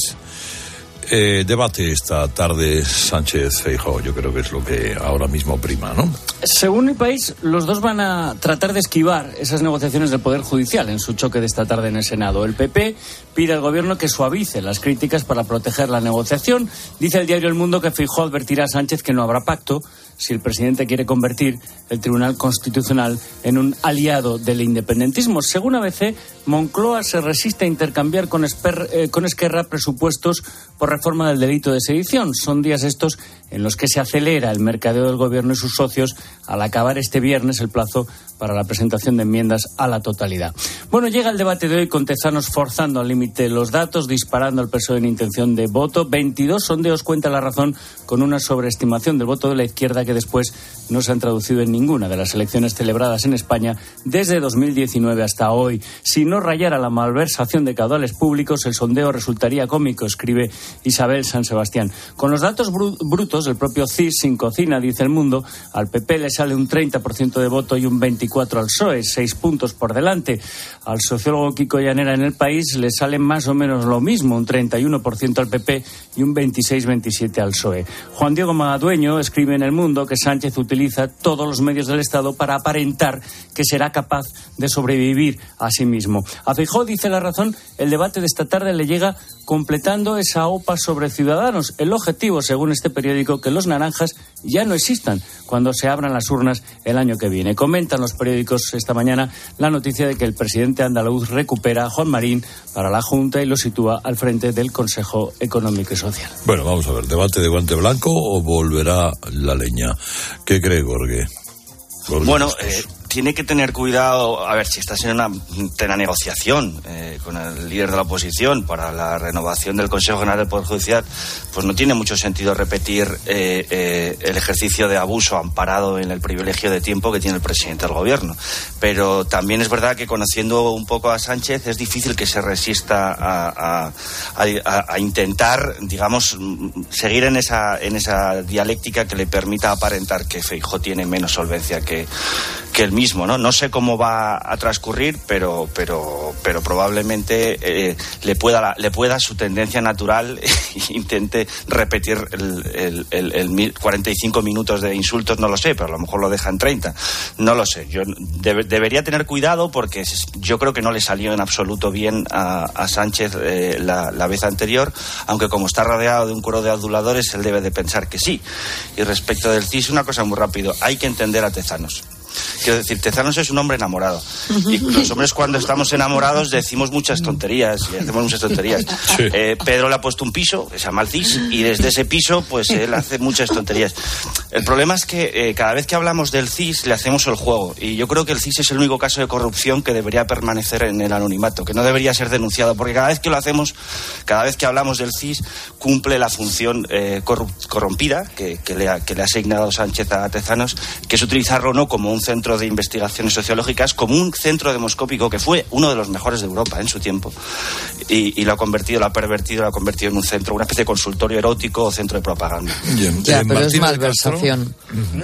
Eh, debate esta tarde Sánchez-Feijóo. Yo creo que es lo que ahora mismo prima, ¿no? Según El País, los dos van a tratar de esquivar esas negociaciones del Poder Judicial en su choque de esta tarde en el Senado. El P P pide al Gobierno que suavice las críticas para proteger la negociación. Dice el diario El Mundo que Feijóo advertirá a Sánchez que no habrá pacto si el presidente quiere convertir el Tribunal Constitucional en un aliado del independentismo. Según A B C, Moncloa se resiste a intercambiar con, Esper, eh, con Esquerra presupuestos por reforma del delito de sedición. Son días estos en los que se acelera el mercadeo del Gobierno y sus socios al acabar este viernes el plazo para la presentación de enmiendas a la totalidad. Bueno, llega el debate de hoy con Tezanos forzando al límite los datos, disparando al P S O E en intención de voto. veintidós sondeos cuenta La Razón con una sobreestimación del voto de la izquierda que después no se han traducido en ninguna de las elecciones celebradas en España desde dos mil diecinueve hasta hoy. Si no rayara la malversación de caudales públicos, el sondeo resultaría cómico, escribe Isabel San Sebastián. Con los datos br- brutos del propio C I S sin cocina, dice El Mundo, al P P le sale un treinta por ciento de voto y un veinticuatro por ciento al P S O E, seis puntos por delante. Al sociólogo Kiko Llanera en El País le sale más o menos lo mismo, un treinta y uno por ciento al P P y un veintiséis veintisiete al P S O E. Juan Diego Magadueño escribe en El Mundo que Sánchez utiliza todos los medios del Estado para aparentar que será capaz de sobrevivir a sí mismo. A Feijóo, dice La Razón, el debate de esta tarde le llega completando esa OPA sobre Ciudadanos. El objetivo, según este periódico, que los naranjas ya no existan cuando se abran las urnas el año que viene. Comentan los periódicos esta mañana la noticia de que el presidente andaluz recupera a Juan Marín para la Junta y lo sitúa al frente del Consejo Económico y Social. Bueno, vamos a ver, ¿debate de guante blanco o volverá la leña? ¿Qué cree, Gorgue? Bueno, eh, tiene que tener cuidado, a ver, si estás en una plena negociación eh, con el líder de la oposición para la renovación del Consejo General del Poder Judicial, pues no tiene mucho sentido repetir eh, eh, el ejercicio de abuso amparado en el privilegio de tiempo que tiene el presidente del Gobierno. Pero también es verdad que, conociendo un poco a Sánchez, es difícil que se resista a, a, a, a intentar, digamos, seguir en esa, en esa dialéctica que le permita aparentar que Feijóo tiene menos solvencia que que el mismo, ¿no? No sé cómo va a transcurrir, pero pero pero probablemente eh, le pueda le pueda su tendencia natural intente repetir el, el, el, el cuarenta y cinco minutos de insultos, no lo sé, pero a lo mejor lo deja en treinta, no lo sé. Yo debe, debería tener cuidado porque yo creo que no le salió en absoluto bien a, a Sánchez eh, la, la vez anterior, aunque como está rodeado de un coro de aduladores, él debe de pensar que sí. Y respecto del C I S, una cosa muy rápido, hay que entender a Tezanos. Quiero decir, Tezanos es un hombre enamorado. Y los hombres cuando estamos enamorados decimos muchas tonterías y hacemos muchas tonterías. Sí. Eh, Pedro le ha puesto un piso, que se llama el C I S, y desde ese piso pues él hace muchas tonterías. El problema es que eh, cada vez que hablamos del C I S le hacemos el juego. Y yo creo que el C I S es el único caso de corrupción que debería permanecer en el anonimato, que no debería ser denunciado, porque cada vez que lo hacemos, cada vez que hablamos del C I S, cumple la función eh, corrup- corrompida que, que, le ha, que le ha asignado Sánchez a Tezanos, que es utilizarlo no como un centro de investigaciones sociológicas, como un centro demoscópico que fue uno de los mejores de Europa en su tiempo, y, y lo ha convertido, lo ha pervertido, lo ha convertido en un centro, una especie de consultorio erótico o centro de propaganda. Bien, ya, pero es malversación. Uh-huh.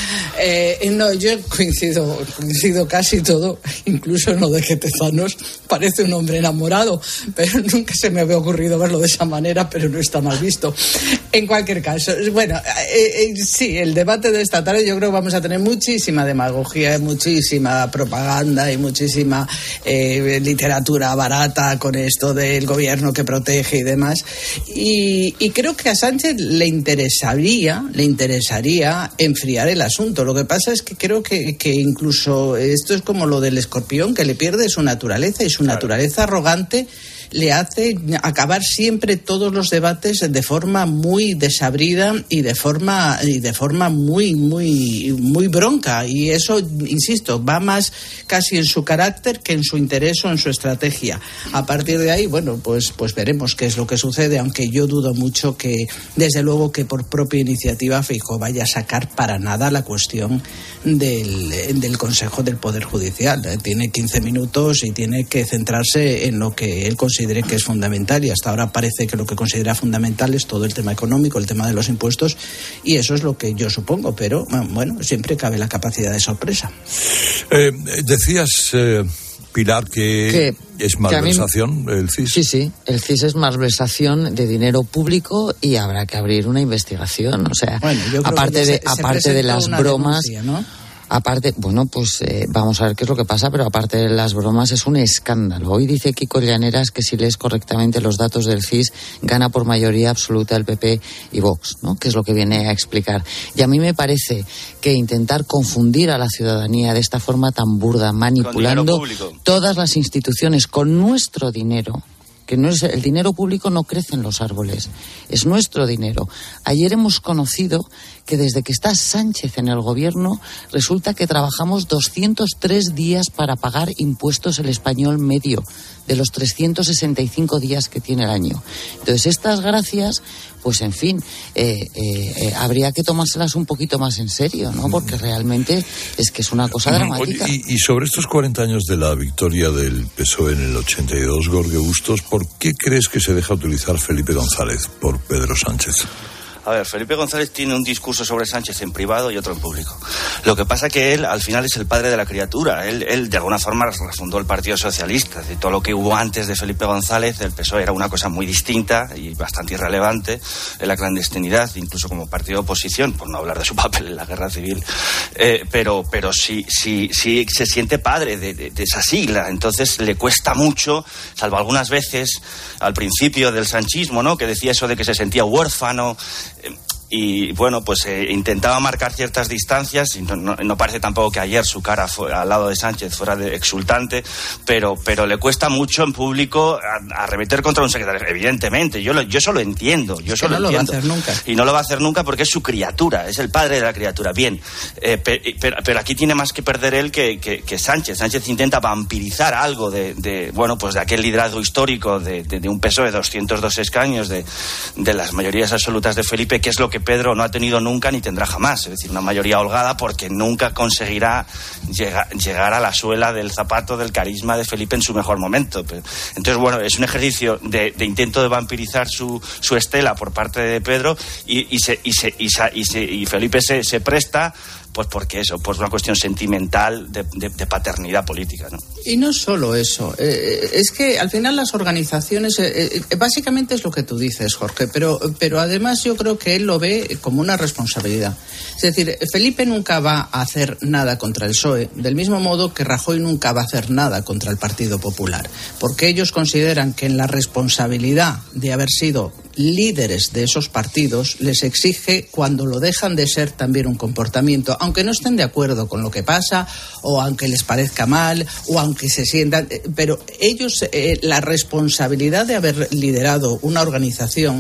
Eh, no, yo coincido, coincido casi todo, incluso en lo de que Tezanos parece un hombre enamorado, pero nunca se me había ocurrido verlo de esa manera, pero no está mal visto. En cualquier caso, bueno, eh, eh, sí, el debate de esta tarde yo creo que vamos a tener muchísima demagogia, muchísima propaganda y muchísima eh, literatura barata con esto del gobierno que protege y demás. Y, y creo que a Sánchez le interesaría, le interesaría enfriar el asunto. Lo que pasa es que creo que, que incluso esto es como lo del escorpión, que le pierde su naturaleza, y su claro. naturaleza arrogante le hace acabar siempre todos los debates de forma muy desabrida y de forma y de forma muy muy muy bronca, y eso, insisto, va más casi en su carácter que en su interés o en su estrategia. A partir de ahí, bueno, pues pues veremos qué es lo que sucede, aunque yo dudo mucho que, desde luego, que por propia iniciativa Feijóo vaya a sacar para nada la cuestión del, del Consejo del Poder Judicial. Tiene quince minutos y tiene que centrarse en lo que él considera considere que es fundamental, y hasta ahora parece que lo que considera fundamental es todo el tema económico, el tema de los impuestos, y eso es lo que yo supongo, pero bueno, siempre cabe la capacidad de sorpresa. Eh, decías, eh, Pilar, que, que es malversación mí, el C I S. Sí, sí, el C I S es malversación de dinero público y habrá que abrir una investigación, o sea, bueno, aparte de, se, aparte se de las bromas... Denuncia, ¿no? Aparte, bueno, pues eh, vamos a ver qué es lo que pasa, pero aparte de las bromas es un escándalo. Hoy dice Kiko Llaneras que si lees correctamente los datos del C I S, gana por mayoría absoluta el P P y Vox, ¿no? Que es lo que viene a explicar. Y a mí me parece que intentar confundir a la ciudadanía de esta forma tan burda, manipulando todas las instituciones con nuestro dinero, que no es el dinero público, no crece en los árboles, es nuestro dinero. Ayer hemos conocido que desde que está Sánchez en el gobierno resulta que trabajamos doscientos tres días para pagar impuestos el español medio de los trescientos sesenta y cinco días que tiene el año. Entonces estas gracias, pues en fin, eh, eh, eh, habría que tomárselas un poquito más en serio, ¿no? Porque realmente es que es una cosa dramática. Oye, y, y sobre estos cuarenta años de la victoria del P S O E en el ochenta y dos, Jorge Bustos, ¿por qué crees que se deja utilizar Felipe González por Pedro Sánchez? A ver, Felipe González tiene un discurso sobre Sánchez en privado y otro en público. Lo que pasa que él, al final, es el padre de la criatura. Él, él de alguna forma, refundó el Partido Socialista. De todo lo que hubo antes de Felipe González, el P S O E era una cosa muy distinta y bastante irrelevante en la clandestinidad, incluso como partido de oposición, por no hablar de su papel en la guerra civil. Eh, pero pero sí, sí, sí se siente padre de, de, de esa sigla. Entonces le cuesta mucho, salvo algunas veces al principio del sanchismo, ¿no?, que decía eso de que se sentía huérfano. Y bueno, pues eh, intentaba marcar ciertas distancias, y no, no, no parece tampoco que ayer su cara fue, al lado de Sánchez fuera de exultante, pero pero le cuesta mucho en público arremeter contra un secretario, evidentemente. Yo lo, yo eso lo entiendo, yo eso no lo entiendo. No lo va a hacer nunca. Y no lo va a hacer nunca porque es su criatura, es el padre de la criatura. Bien, eh, pe, pero, pero aquí tiene más que perder él que, que, que Sánchez. Sánchez intenta vampirizar algo de, de bueno, pues de aquel liderazgo histórico de, de, de un P S O E de doscientos dos escaños, de, de las mayorías absolutas de Felipe, que es lo que Pedro no ha tenido nunca ni tendrá jamás, es decir, una mayoría holgada, porque nunca conseguirá llegar, llegar a la suela del zapato del carisma de Felipe en su mejor momento. Entonces, bueno, es un ejercicio de, de intento de vampirizar su, su estela por parte de Pedro, y, y, se, y, se, y, se, y, se, y Felipe se, se presta pues porque eso, pues una cuestión sentimental de, de, de paternidad política, ¿no? Y no solo eso, eh, es que al final las organizaciones, eh, eh, básicamente es lo que tú dices, Jorge, pero, pero además yo creo que él lo ve como una responsabilidad. Es decir, Felipe nunca va a hacer nada contra el P S O E, del mismo modo que Rajoy nunca va a hacer nada contra el Partido Popular, porque ellos consideran que en la responsabilidad de haber sido líderes de esos partidos les exige, cuando lo dejan de ser, también un comportamiento, aunque no estén de acuerdo con lo que pasa, o aunque les parezca mal, o aunque se sientan, pero ellos, eh, la responsabilidad de haber liderado una organización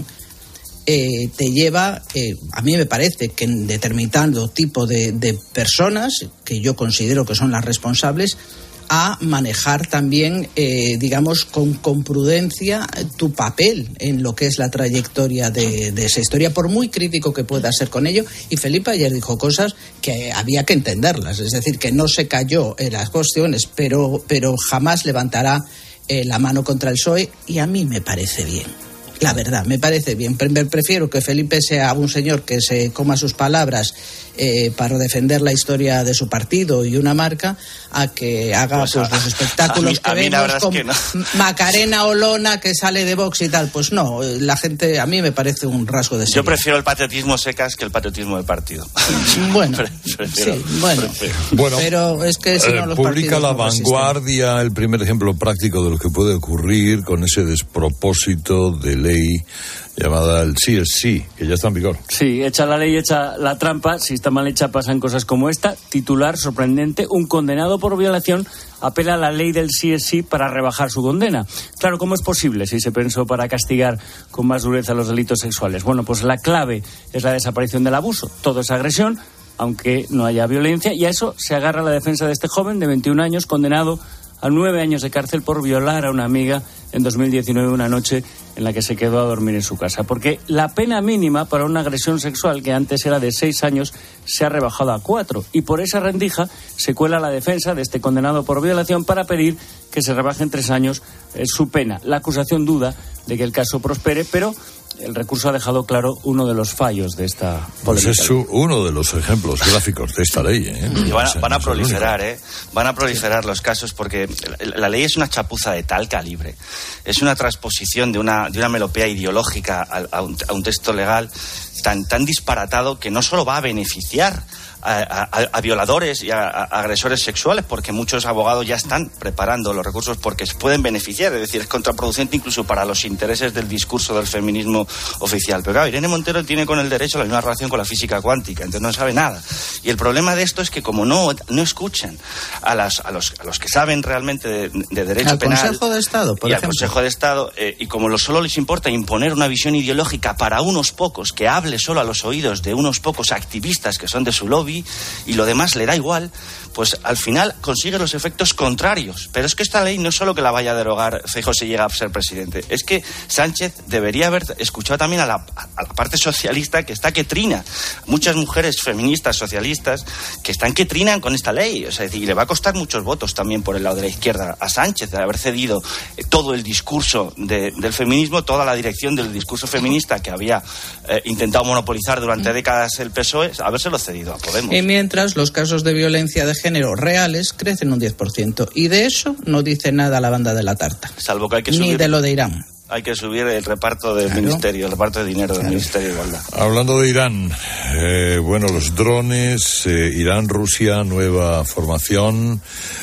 eh, te lleva, eh, a mí me parece que en determinado tipo de, de personas, que yo considero que son las responsables, a manejar también, eh, digamos, con, con prudencia tu papel en lo que es la trayectoria de, de esa historia, por muy crítico que pueda ser con ello. Y Felipe ayer dijo cosas que había que entenderlas, es decir, que no se cayó en las cuestiones, pero, pero jamás levantará eh, la mano contra el P S O E, y a mí me parece bien. La verdad, me parece bien. Prefiero que Felipe sea un señor que se coma sus palabras eh, para defender la historia de su partido y una marca, a que haga pues, pues, los espectáculos mí, que vemos con es que no. Macarena Olona, que sale de Vox y tal. Pues no, la gente, a mí me parece un rasgo de seriedad. Yo prefiero el patriotismo secas que el patriotismo del partido. Bueno, prefiero, sí, bueno, bueno, pero es que si no los publica La no Vanguardia resisten. El primer ejemplo práctico de lo que puede ocurrir con ese despropósito de ley llamada el sí es sí, que ya está en vigor. Sí, echa la ley, echa la trampa. Si está mal hecha pasan cosas como esta. Titular sorprendente: un condenado por violación apela a la ley del sí es sí para rebajar su condena. Claro, ¿cómo es posible si se pensó para castigar con más dureza los delitos sexuales? Bueno, pues la clave es la desaparición del abuso. Todo es agresión, aunque no haya violencia, y a eso se agarra la defensa de este joven de veintiún años, condenado a nueve años de cárcel por violar a una amiga en dos mil diecinueve, una noche en la que se quedó a dormir en su casa. Porque la pena mínima para una agresión sexual, que antes era de seis años, se ha rebajado a cuatro. Y por esa rendija se cuela la defensa de este condenado por violación para pedir que se rebaje en tres años eh, su pena. La acusación duda de que el caso prospere, pero el recurso ha dejado claro uno de los fallos de esta polémica. Pues es su, uno de los ejemplos gráficos de esta ley. ¿eh? Y van, a, van a proliferar, ¿eh? Van a proliferar los casos, porque la ley es una chapuza de tal calibre. Es una transposición de una, de una melopea ideológica a, a, un, a un texto legal tan, tan disparatado, que no solo va a beneficiar A, a, a violadores y a, a agresores sexuales, porque muchos abogados ya están preparando los recursos porque se pueden beneficiar, es decir, es contraproducente incluso para los intereses del discurso del feminismo oficial. Pero claro, Irene Montero tiene con el derecho la misma relación con la física cuántica, entonces no sabe nada. Y el problema de esto es que como no, no escuchan a, las, a, los, a los que saben realmente de, de derecho al penal Consejo de Estado, por y ejemplo. al Consejo de Estado, eh, y como lo solo les importa imponer una visión ideológica para unos pocos, que hable solo a los oídos de unos pocos activistas que son de su lobby, y lo demás le da igual, pues al final consigue los efectos contrarios. Pero es que esta ley no es solo que la vaya a derogar Feijóo si llega a ser presidente, es que Sánchez debería haber escuchado también a la, a la parte socialista, que está que trina. Muchas mujeres feministas socialistas que están que trinan con esta ley, o sea, y le va a costar muchos votos también por el lado de la izquierda a Sánchez, de haber cedido todo el discurso de, del feminismo, toda la dirección del discurso feminista que había eh, intentado monopolizar durante décadas el P S O E, habérselo cedido a Podemos. Y mientras los casos de violencia de género reales crecen un diez por ciento, y de eso no dice nada la banda de la tarta. Salvo que hay que subir, ni de lo de Irán. Hay que subir el reparto del claro. ministerio, el reparto de dinero del claro. Ministerio de Igualdad. Hablando de Irán, eh, bueno, los drones, eh, Irán, Rusia, nueva formación,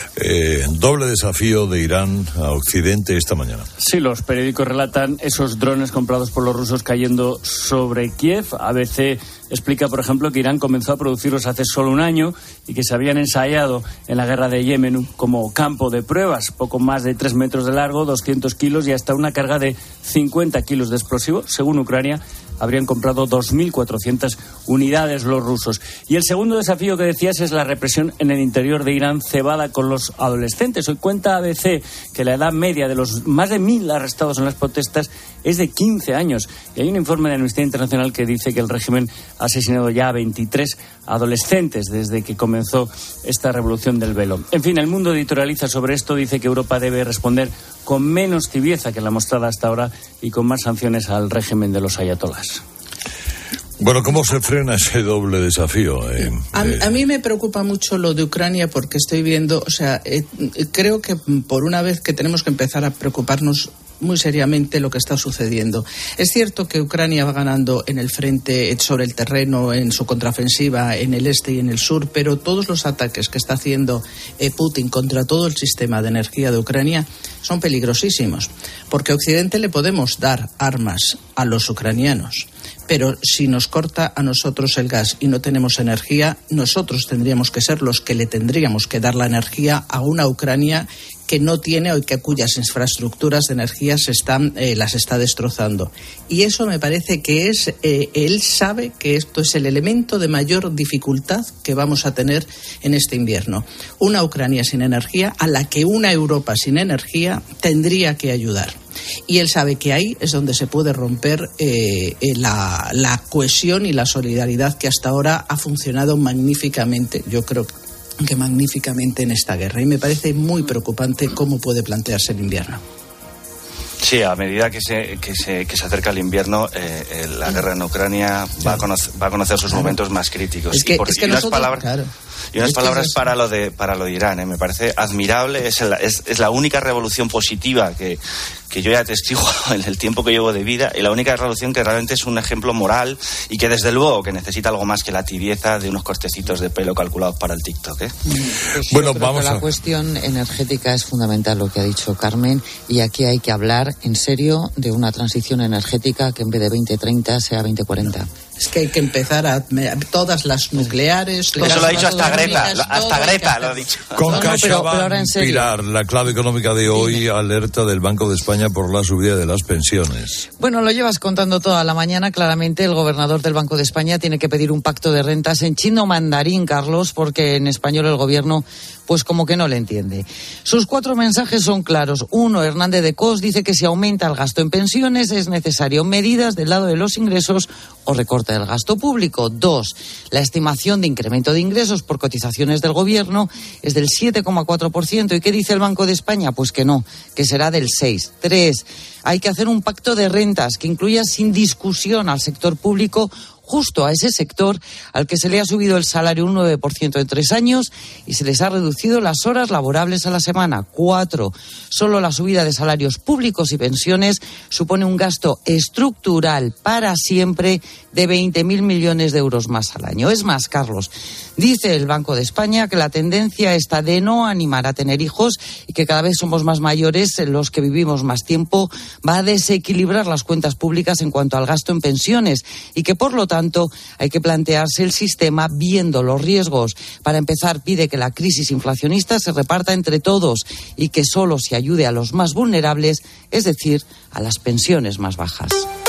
eh, doble desafío de Irán a Occidente esta mañana. Sí, los periódicos relatan esos drones comprados por los rusos cayendo sobre Kiev. A B C explica, por ejemplo, que Irán comenzó a producirlos hace solo un año y que se habían ensayado en la guerra de Yemen como campo de pruebas, poco más de tres metros de largo, doscientos kilos y hasta una carga de cincuenta kilos de explosivos. Según Ucrania, habrían comprado dos mil cuatrocientas unidades los rusos. Y el segundo desafío que decías es la represión en el interior de Irán, cebada con los adolescentes. Hoy cuenta A B C que la edad media de los más de mil arrestados en las protestas es de quince años. Y hay un informe de Amnistía Internacional que dice que el régimen ha asesinado ya a veintitrés adolescentes desde que comenzó esta revolución del velo. En fin, El Mundo editorializa sobre esto, dice que Europa debe responder con menos tibieza que la mostrada hasta ahora y con más sanciones al régimen de los ayatolás. Bueno, ¿cómo se frena ese doble desafío? Eh, a, eh... a mí me preocupa mucho lo de Ucrania porque estoy viendo, o sea, eh, creo que por una vez que tenemos que empezar a preocuparnos muy seriamente lo que está sucediendo. Es cierto que Ucrania va ganando en el frente, sobre el terreno, en su contraofensiva, en el este y en el sur, pero todos los ataques que está haciendo eh, Putin contra todo el sistema de energía de Ucrania son peligrosísimos, porque a Occidente le podemos dar armas a los ucranianos, pero si nos corta a nosotros el gas y no tenemos energía, nosotros tendríamos que ser los que le tendríamos que dar la energía a una Ucrania que no tiene o que cuyas infraestructuras de energía se están, eh, las está destrozando. Y eso me parece que es, eh, él sabe que esto es el elemento de mayor dificultad que vamos a tener en este invierno. Una Ucrania sin energía a la que una Europa sin energía tendría que ayudar. Y él sabe que ahí es donde se puede romper eh, la, la cohesión y la solidaridad que hasta ahora ha funcionado magníficamente, yo creo que magníficamente en esta guerra. Y me parece muy preocupante cómo puede plantearse el invierno. Sí, a medida que se, que se, que se acerca el invierno, eh, eh, la guerra en Ucrania sí. va, a conocer, va a conocer sus claro. momentos más críticos. Es que, y por, es que y unas nosotros, palabras, claro. y unas es palabras es para lo de para lo de Irán. Eh, me parece admirable. Es, el, es, es la única revolución positiva que, que yo he atestiguado en el tiempo que llevo de vida y la única revolución que realmente es un ejemplo moral y que desde luego que necesita algo más que la tibieza de unos cortecitos de pelo calculados para el TikTok. ¿eh? Pues bueno, vamos la a... cuestión energética es fundamental, lo que ha dicho Carmen, y aquí hay que hablar en serio de una transición energética que en vez de veinte treinta sea veinte cuarenta. Es que hay que empezar a, a todas las nucleares. Todas Eso lo ha dicho hasta Greta, hasta Greta lo ha dicho. Con no, CaixaBank, no, Pilar, la clave económica de hoy, Dime. alerta del Banco de España por la subida de las pensiones. Bueno, lo llevas contando toda la mañana. Claramente el gobernador del Banco de España tiene que pedir un pacto de rentas en chino mandarín, Carlos, porque en español el gobierno pues como que no le entiende. Sus cuatro mensajes son claros. Uno, Hernández de Cos dice que si aumenta el gasto en pensiones es necesario medidas del lado de los ingresos o recorta el gasto público. Dos, la estimación de incremento de ingresos por cotizaciones del gobierno es del siete coma cuatro por ciento. ¿Y qué dice el Banco de España? Pues que no, que será del seis. Tres, hay que hacer un pacto de rentas que incluya sin discusión al sector público, justo a ese sector al que se le ha subido el salario un nueve por ciento en tres años y se les ha reducido las horas laborables a la semana. Cuatro, solo la subida de salarios públicos y pensiones supone un gasto estructural para siempre de veinte mil millones de euros más al año. Es más, Carlos, dice el Banco de España que la tendencia está de no animar a tener hijos y que cada vez somos más mayores, los que vivimos más tiempo, va a desequilibrar las cuentas públicas en cuanto al gasto en pensiones y que, por lo tanto, hay que plantearse el sistema viendo los riesgos. Para empezar, pide que la crisis inflacionista se reparta entre todos y que solo se ayude a los más vulnerables, es decir, a las pensiones más bajas.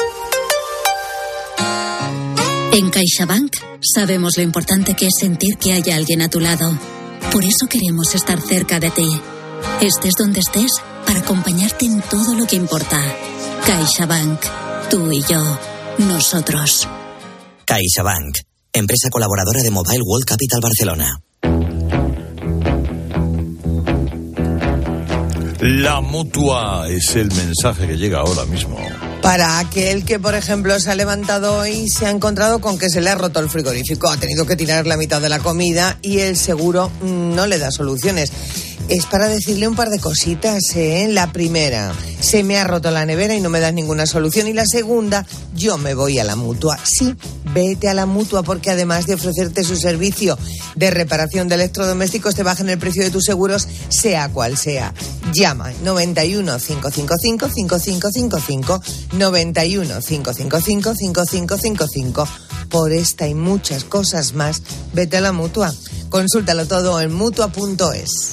En CaixaBank sabemos lo importante que es sentir que hay alguien a tu lado. Por eso queremos estar cerca de ti. Estés donde estés, para acompañarte en todo lo que importa. CaixaBank. Tú y yo. Nosotros. CaixaBank, empresa colaboradora de Mobile World Capital Barcelona. La Mutua es el mensaje que llega ahora mismo. Para aquel que, por ejemplo, se ha levantado hoy y se ha encontrado con que se le ha roto el frigorífico, ha tenido que tirar la mitad de la comida y el seguro no le da soluciones. Es para decirle un par de cositas, ¿eh? La primera, se me ha roto la nevera y no me das ninguna solución. Y la segunda, yo me voy a la Mutua. Sí, vete a la Mutua porque además de ofrecerte su servicio de reparación de electrodomésticos, te bajan el precio de tus seguros, sea cual sea. Llama noventa y uno, cinco cinco cinco, cinco cinco cinco cinco, noventa y uno, cinco cinco cinco, cinco cinco cinco cinco. Por esta y muchas cosas más, vete a la Mutua. Consúltalo todo en mutua punto es.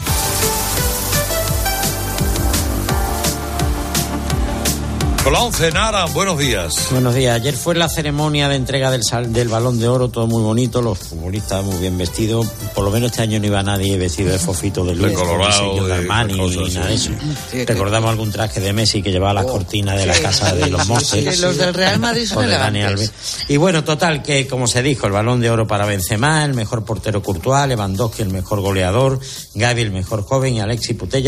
Con la once, Nara, buenos días. Buenos días. Ayer fue la ceremonia de entrega del, sal, del Balón de Oro, todo muy bonito, los futbolistas muy bien vestidos. Por lo menos este año no iba nadie vestido de fofito de Luis, de Colorado, de Armani, ni nada de eso. Sí, recordamos algún traje de Messi que llevaba las oh, cortinas de la sí, casa de los Monsters. Sí, los del Real Madrid son elegantes. Y bueno, total, que como se dijo, el Balón de Oro para Benzema, el mejor portero Courtois, Lewandowski el mejor goleador, Gavi el mejor joven y Alexis Putellas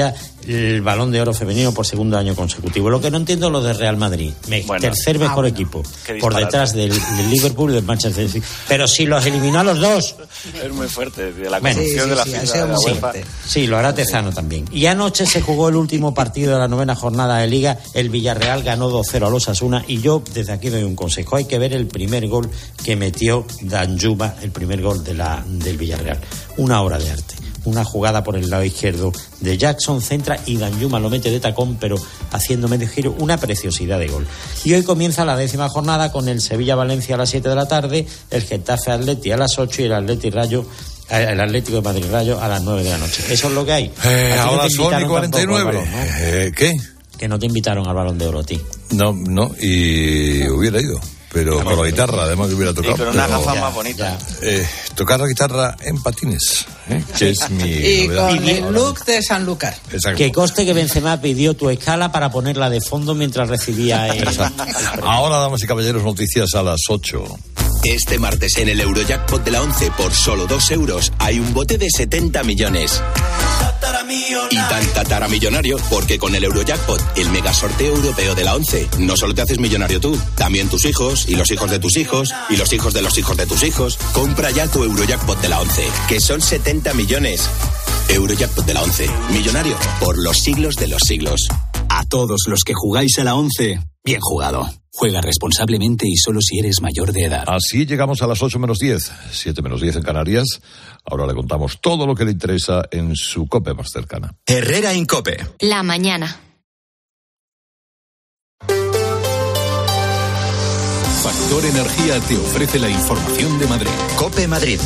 el Balón de Oro femenino por segundo año consecutivo. Lo que no entiendo es lo de Real Madrid. Me, bueno, tercer mejor ah, bueno. equipo. Por detrás del, del Liverpool y del Manchester City. Pero si los eliminó a los dos. Es muy fuerte. De la bueno, corrupción sí, de la sí, FIFA sí, de la sí, UEFA. Sí, lo hará Tezano también. Y anoche se jugó el último partido de la novena jornada de Liga. El Villarreal ganó dos cero a los Osasuna. Y yo desde aquí doy un consejo. Hay que ver el primer gol que metió Danjuma, el primer gol de la, del Villarreal. Una obra de arte. Una jugada por el lado izquierdo de Jackson, centra y Danjuma lo mete de tacón, pero haciendo medio giro, una preciosidad de gol. Y hoy comienza la décima jornada con el Sevilla-Valencia a las siete de la tarde, el Getafe-Atleti a las ocho y el Atleti Rayo, el Atlético de Madrid Rayo a las nueve de la noche. Eso es lo que hay. Eh, ahora son y cuarenta y nueve. Balón, ¿no? eh, ¿Qué? Que no te invitaron al Balón de Oro a ti. No, no, y hubiera ido. Pero con la guitarra, además que hubiera tocado. Y con una gafa más bonita. Eh, tocar la guitarra en patines, ¿eh? Que es mi y novedad. con el look de Sanlúcar. Exacto. Que conste que Benzema pidió tu escala para ponerla de fondo mientras recibía el... Ahora, damas y caballeros, noticias a las ocho. Este martes en el Eurojackpot de la once, por solo dos euros, hay un bote de setenta millones. Y tan tataramillonario, porque con el Eurojackpot, el mega sorteo europeo de la once, no solo te haces millonario tú, también tus hijos, y los hijos de tus hijos, y los hijos de los hijos de tus hijos. Compra ya tu Eurojackpot de la once, que son setenta millones. Eurojackpot de la once, millonario por los siglos de los siglos. A todos los que jugáis a la once, bien jugado. Juega responsablemente y solo si eres mayor de edad. Así llegamos a las ocho menos diez, siete menos diez en Canarias. Ahora le contamos todo lo que le interesa en su COPE más cercana. Herrera en COPE. La mañana. Factor Energía te ofrece la información de Madrid. COPE Madrid.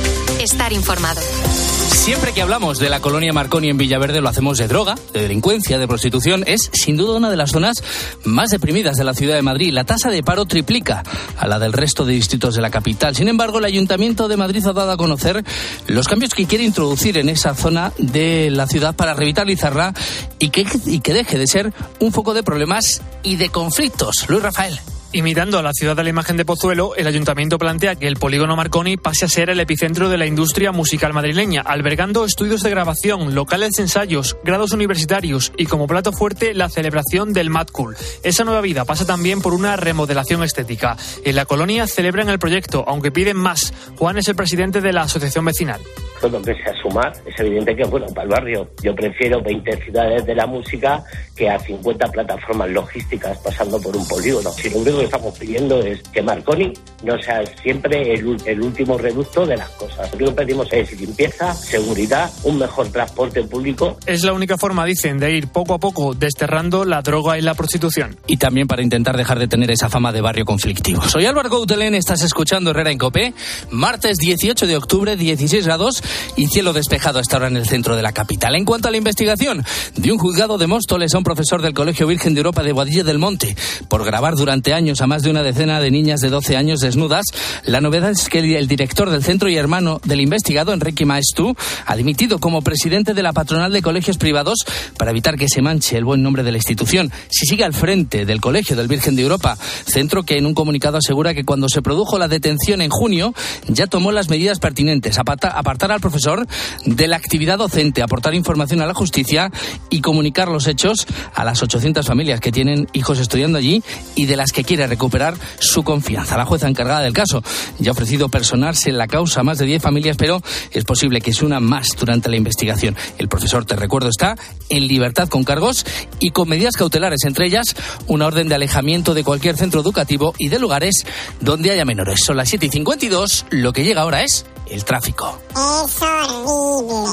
Estar informado. Siempre que hablamos de la colonia Marconi en Villaverde lo hacemos de droga, de delincuencia, de prostitución. Es sin duda una de las zonas más deprimidas de la ciudad de Madrid. La tasa de paro triplica a la del resto de distritos de la capital. Sin embargo, el Ayuntamiento de Madrid ha dado a conocer los cambios que quiere introducir en esa zona de la ciudad para revitalizarla y que, y que deje de ser un foco de problemas y de conflictos. Luis Rafael. Imitando a la ciudad de la imagen de Pozuelo, el Ayuntamiento plantea que el polígono Marconi pase a ser el epicentro de la industria musical madrileña, albergando estudios de grabación, locales de ensayos, grados universitarios y como plato fuerte la celebración del Mad Cool. Esa nueva vida pasa también por una remodelación estética. En la colonia celebran el proyecto, aunque piden más. Juan es el presidente de la asociación vecinal. Todo lo que sea sumar, es evidente que bueno para el barrio. Yo prefiero veinte ciudades de la música que a cincuenta plataformas logísticas pasando por un polígono. Si lo único que estamos pidiendo es que Marconi no sea siempre el, el último reducto de las cosas. Lo que pedimos es limpieza, seguridad, un mejor transporte público. Es la única forma, dicen, de ir poco a poco desterrando la droga y la prostitución. Y también para intentar dejar de tener esa fama de barrio conflictivo. Soy Álvaro Gautelén, estás escuchando Herrera en COPE. Martes dieciocho de octubre, dieciséis grados y cielo despejado hasta ahora en el centro de la capital. En cuanto a la investigación de un juzgado de Móstoles a un profesor del Colegio Virgen de Europa de Boadilla del Monte por grabar durante años a más de una decena de niñas de doce años desnudas, la novedad es que el director del centro y hermano del investigado, Enrique Maestu, ha dimitido como presidente de la patronal de colegios privados para evitar que se manche el buen nombre de la institución. Si sigue al frente del Colegio del Virgen de Europa, centro que en un comunicado asegura que cuando se produjo la detención en junio ya tomó las medidas pertinentes, apartar, apartar al profesor de la actividad docente, aportar información a la justicia y comunicar los hechos a las ochocientas familias que tienen hijos estudiando allí y de las que quiere recuperar su confianza. La jueza encargada del caso ya ha ofrecido personarse en la causa a más de diez familias, pero es posible que se unan más durante la investigación. El profesor, te recuerdo, está en libertad con cargos y con medidas cautelares, entre ellas una orden de alejamiento de cualquier centro educativo y de lugares donde haya menores. Son las siete y cincuenta y dos, lo que llega ahora es el tráfico. Es horrible,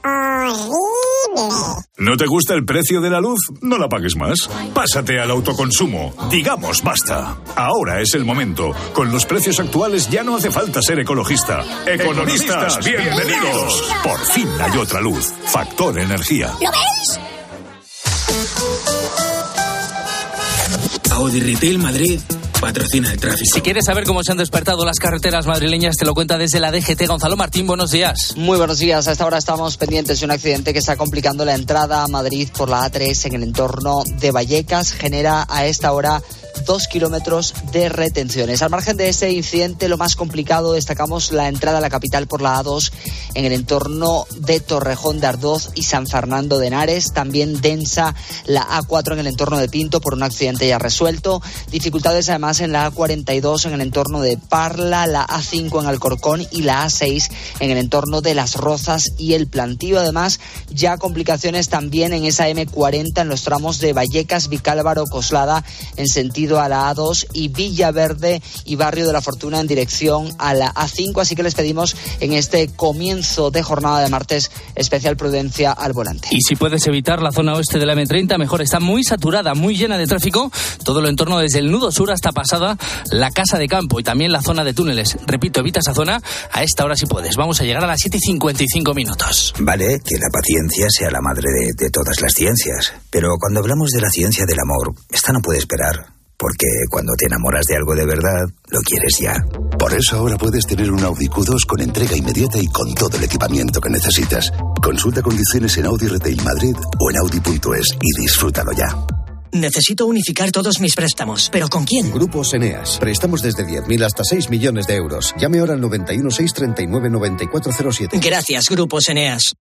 horrible. ¿No te gusta el precio de la luz? No la pagues más. Pásate al autoconsumo. Digamos basta. Ahora es el momento. Con los precios actuales ya no hace falta ser ecologista. Economistas, bienvenidos. Por fin hay otra luz. Factor Energía. ¿Lo ves? Audi Retail Madrid patrocina el tráfico. Si quieres saber cómo se han despertado las carreteras madrileñas, te lo cuenta desde la D G T. Gonzalo Martín, buenos días. Muy buenos días. A esta hora estamos pendientes de un accidente que está complicando la entrada a Madrid por la A tres en el entorno de Vallecas. Genera a esta hora dos kilómetros de retenciones. Al margen de ese incidente, lo más complicado, destacamos la entrada a la capital por la A dos en el entorno de Torrejón de Ardoz y San Fernando de Henares. También densa la A cuatro en el entorno de Pinto por un accidente ya resuelto. Dificultades además en la A cuarenta y dos en el entorno de Parla, la A cinco en Alcorcón y la A seis en el entorno de Las Rozas y El Plantío. Además, ya complicaciones también en esa eme cuarenta en los tramos de Vallecas, Vicálvaro, Coslada en sentido a la A dos y Villaverde y Barrio de la Fortuna en dirección a la A cinco. Así que les pedimos en este comienzo de jornada de martes especial prudencia al volante. Y si puedes evitar la zona oeste de la eme treinta, mejor. Está muy saturada, muy llena de tráfico. Todo lo en torno desde el nudo sur hasta pasada la Casa de Campo y también la zona de túneles. Repito, evita esa zona a esta hora si puedes. Vamos a llegar a las siete y cincuenta y cinco minutos. Vale, que la paciencia sea la madre de, de todas las ciencias. Pero cuando hablamos de la ciencia del amor, esta no puede esperar. Porque cuando te enamoras de algo de verdad, lo quieres ya. Por eso ahora puedes tener un Audi Q dos con entrega inmediata y con todo el equipamiento que necesitas. Consulta condiciones en Audi Retail Madrid o en audi punto es y disfrútalo ya. Necesito unificar todos mis préstamos, ¿pero con quién? Grupos Eneas. Préstamos desde diez mil hasta seis millones de euros. Llame ahora al noventa y uno, seiscientos treinta y nueve, noventa y cuatro cero siete. Gracias, Grupos Eneas.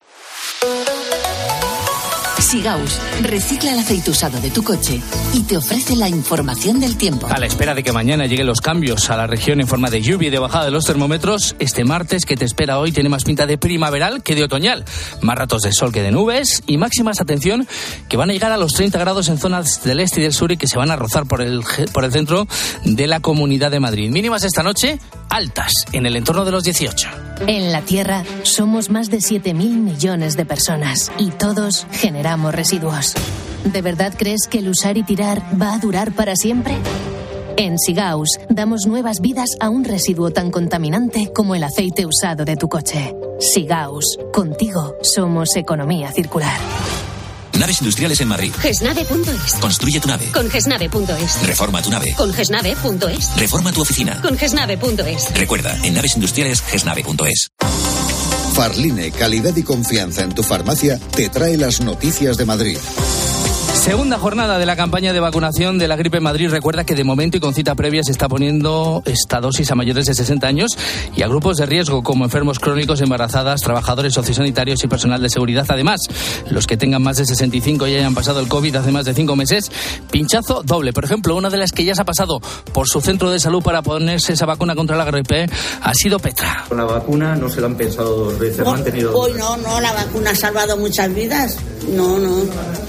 Sigaus recicla el aceite usado de tu coche y te ofrece la información del tiempo. A la espera de que mañana lleguen los cambios a la región en forma de lluvia y de bajada de los termómetros, este martes que te espera hoy tiene más pinta de primaveral que de otoñal. Más ratos de sol que de nubes y máximas, atención, que van a llegar a los treinta grados en zonas del este y del sur y que se van a rozar por el, por el centro de la Comunidad de Madrid. Mínimas esta noche altas, en el entorno de los dieciocho. En la Tierra somos más de siete mil millones de personas y todos generamos residuos. ¿De verdad crees que el usar y tirar va a durar para siempre? En Sigaus damos nuevas vidas a un residuo tan contaminante como el aceite usado de tu coche. Sigaus, contigo somos economía circular. Naves industriales en Madrid. Gesnave punto es. Construye tu nave. Con gesnave punto es. Reforma tu nave. Con gesnave punto es. Reforma tu oficina. Con gesnave punto es. Recuerda, en naves industriales, gesnave punto es. Farline, calidad y confianza en tu farmacia, te trae las noticias de Madrid. Segunda jornada de la campaña de vacunación de la gripe en Madrid. Recuerda que de momento y con cita previa se está poniendo esta dosis a mayores de sesenta años y a grupos de riesgo como enfermos crónicos, embarazadas, trabajadores sociosanitarios y personal de seguridad. Además, los que tengan más de sesenta y cinco y hayan pasado el COVID hace más de cinco meses, pinchazo doble. Por ejemplo, una de las que ya se ha pasado por su centro de salud para ponerse esa vacuna contra la gripe ha sido Petra. Con la vacuna no se la han pensado dos veces, no, han tenido... Hoy no, no, la vacuna ha salvado muchas vidas. No, no.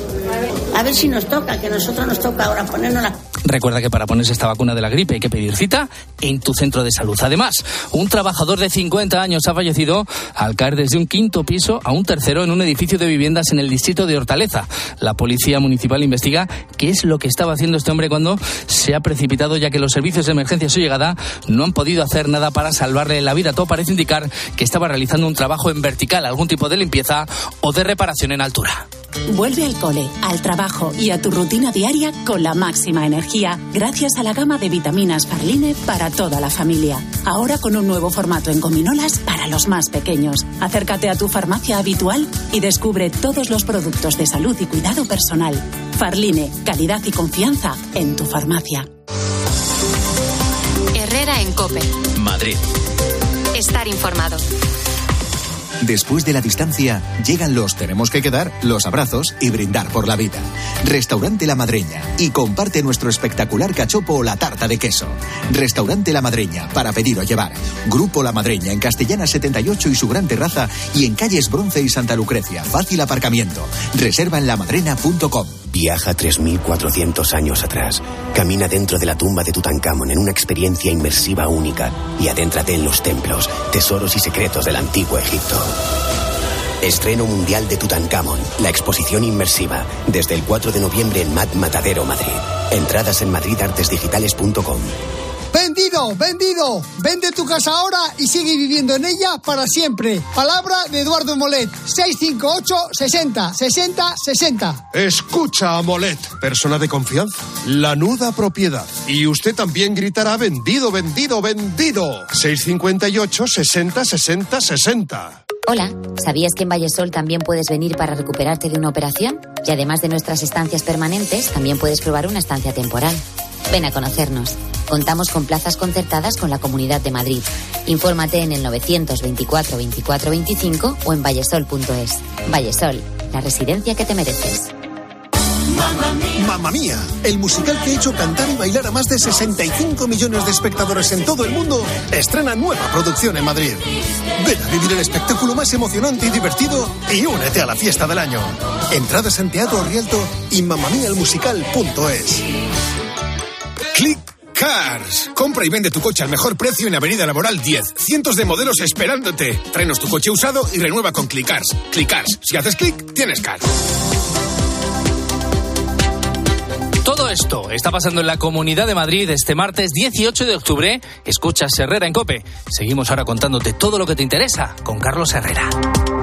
A ver si nos toca, que a nosotros nos toca ahora ponérnosla. Recuerda que para ponerse esta vacuna de la gripe hay que pedir cita en tu centro de salud. Además, un trabajador de cincuenta años ha fallecido al caer desde un quinto piso a un tercero en un edificio de viviendas en el distrito de Hortaleza. La policía municipal investiga qué es lo que estaba haciendo este hombre cuando se ha precipitado, ya que los servicios de emergencia a su llegada no han podido hacer nada para salvarle la vida. Todo parece indicar que estaba realizando un trabajo en vertical, algún tipo de limpieza o de reparación en altura. Vuelve al cole, al trabajo y a tu rutina diaria con la máxima energía gracias a la gama de vitaminas Farline para toda la familia. Ahora con un nuevo formato en gominolas para los más pequeños. Acércate a tu farmacia habitual y descubre todos los productos de salud y cuidado personal. Farline, calidad y confianza en tu farmacia. Herrera en COPE. Madrid. Estar informado. Después de la distancia, llegan los tenemos que quedar, los abrazos y brindar por la vida. Restaurante La Madreña. Y comparte nuestro espectacular cachopo o la tarta de queso. Restaurante La Madreña, para pedir o llevar. Grupo La Madreña, en Castellana setenta y ocho y su gran terraza, y en calles Bronce y Santa Lucrecia. Fácil aparcamiento. Reserva en lamadrena punto com. Viaja tres mil cuatrocientos años atrás. Camina dentro de la tumba de Tutankamón en una experiencia inmersiva única y adéntrate en los templos, tesoros y secretos del antiguo Egipto. Estreno mundial de Tutankamón, la exposición inmersiva, desde el cuatro de noviembre en Mat Matadero, Madrid. Entradas en madrid artes digitales punto com. ¡Vendido! ¡Vendido! Vende tu casa ahora y sigue viviendo en ella para siempre. Palabra de Eduardo Molet. seis cinco ocho, sesenta, sesenta, sesenta. Escucha a Molet, persona de confianza. Lanuda propiedad. Y usted también gritará vendido, vendido, vendido. seis cinco ocho, sesenta, sesenta, sesenta. Hola, ¿sabías que en Vallesol también puedes venir para recuperarte de una operación? Y además de nuestras estancias permanentes, también puedes probar una estancia temporal. Ven a conocernos. Contamos con plazas concertadas con la Comunidad de Madrid. Infórmate en el novecientos veinticuatro veinticuatro veinticinco o en vallesol punto es. Vallesol, la residencia que te mereces. Mamma Mía, el musical que ha hecho cantar y bailar a más de sesenta y cinco millones de espectadores en todo el mundo, estrena nueva producción en Madrid. Ven a vivir el espectáculo más emocionante y divertido y únete a la fiesta del año. Entradas en Teatro Rialto y mamamiaelmusical punto es. Click Cars. Compra y vende tu coche al mejor precio en Avenida Laboral diez. Cientos de modelos esperándote. Tráenos tu coche usado y renueva con Click Cars. Click Cars. Si haces clic, tienes car. Todo esto está pasando en la Comunidad de Madrid este martes dieciocho de octubre. Escuchas Herrera en COPE. Seguimos ahora contándote todo lo que te interesa con Carlos Herrera.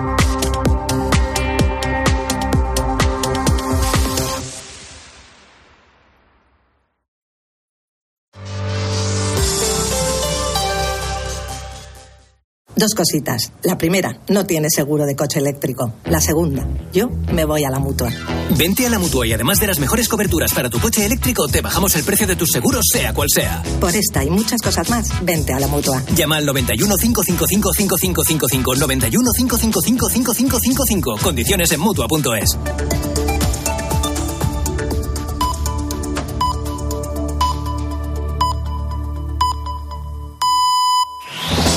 Dos cositas. La primera, no tienes seguro de coche eléctrico. La segunda, yo me voy a la Mutua. Vente a la Mutua y además de las mejores coberturas para tu coche eléctrico, te bajamos el precio de tus seguros, sea cual sea. Por esta y muchas cosas más, vente a la Mutua. Llama al noventa y uno, cinco cinco cinco, cinco cinco cinco cinco, noventa y uno, cinco cinco cinco, cinco cinco cinco cinco. Condiciones en Mutua punto es.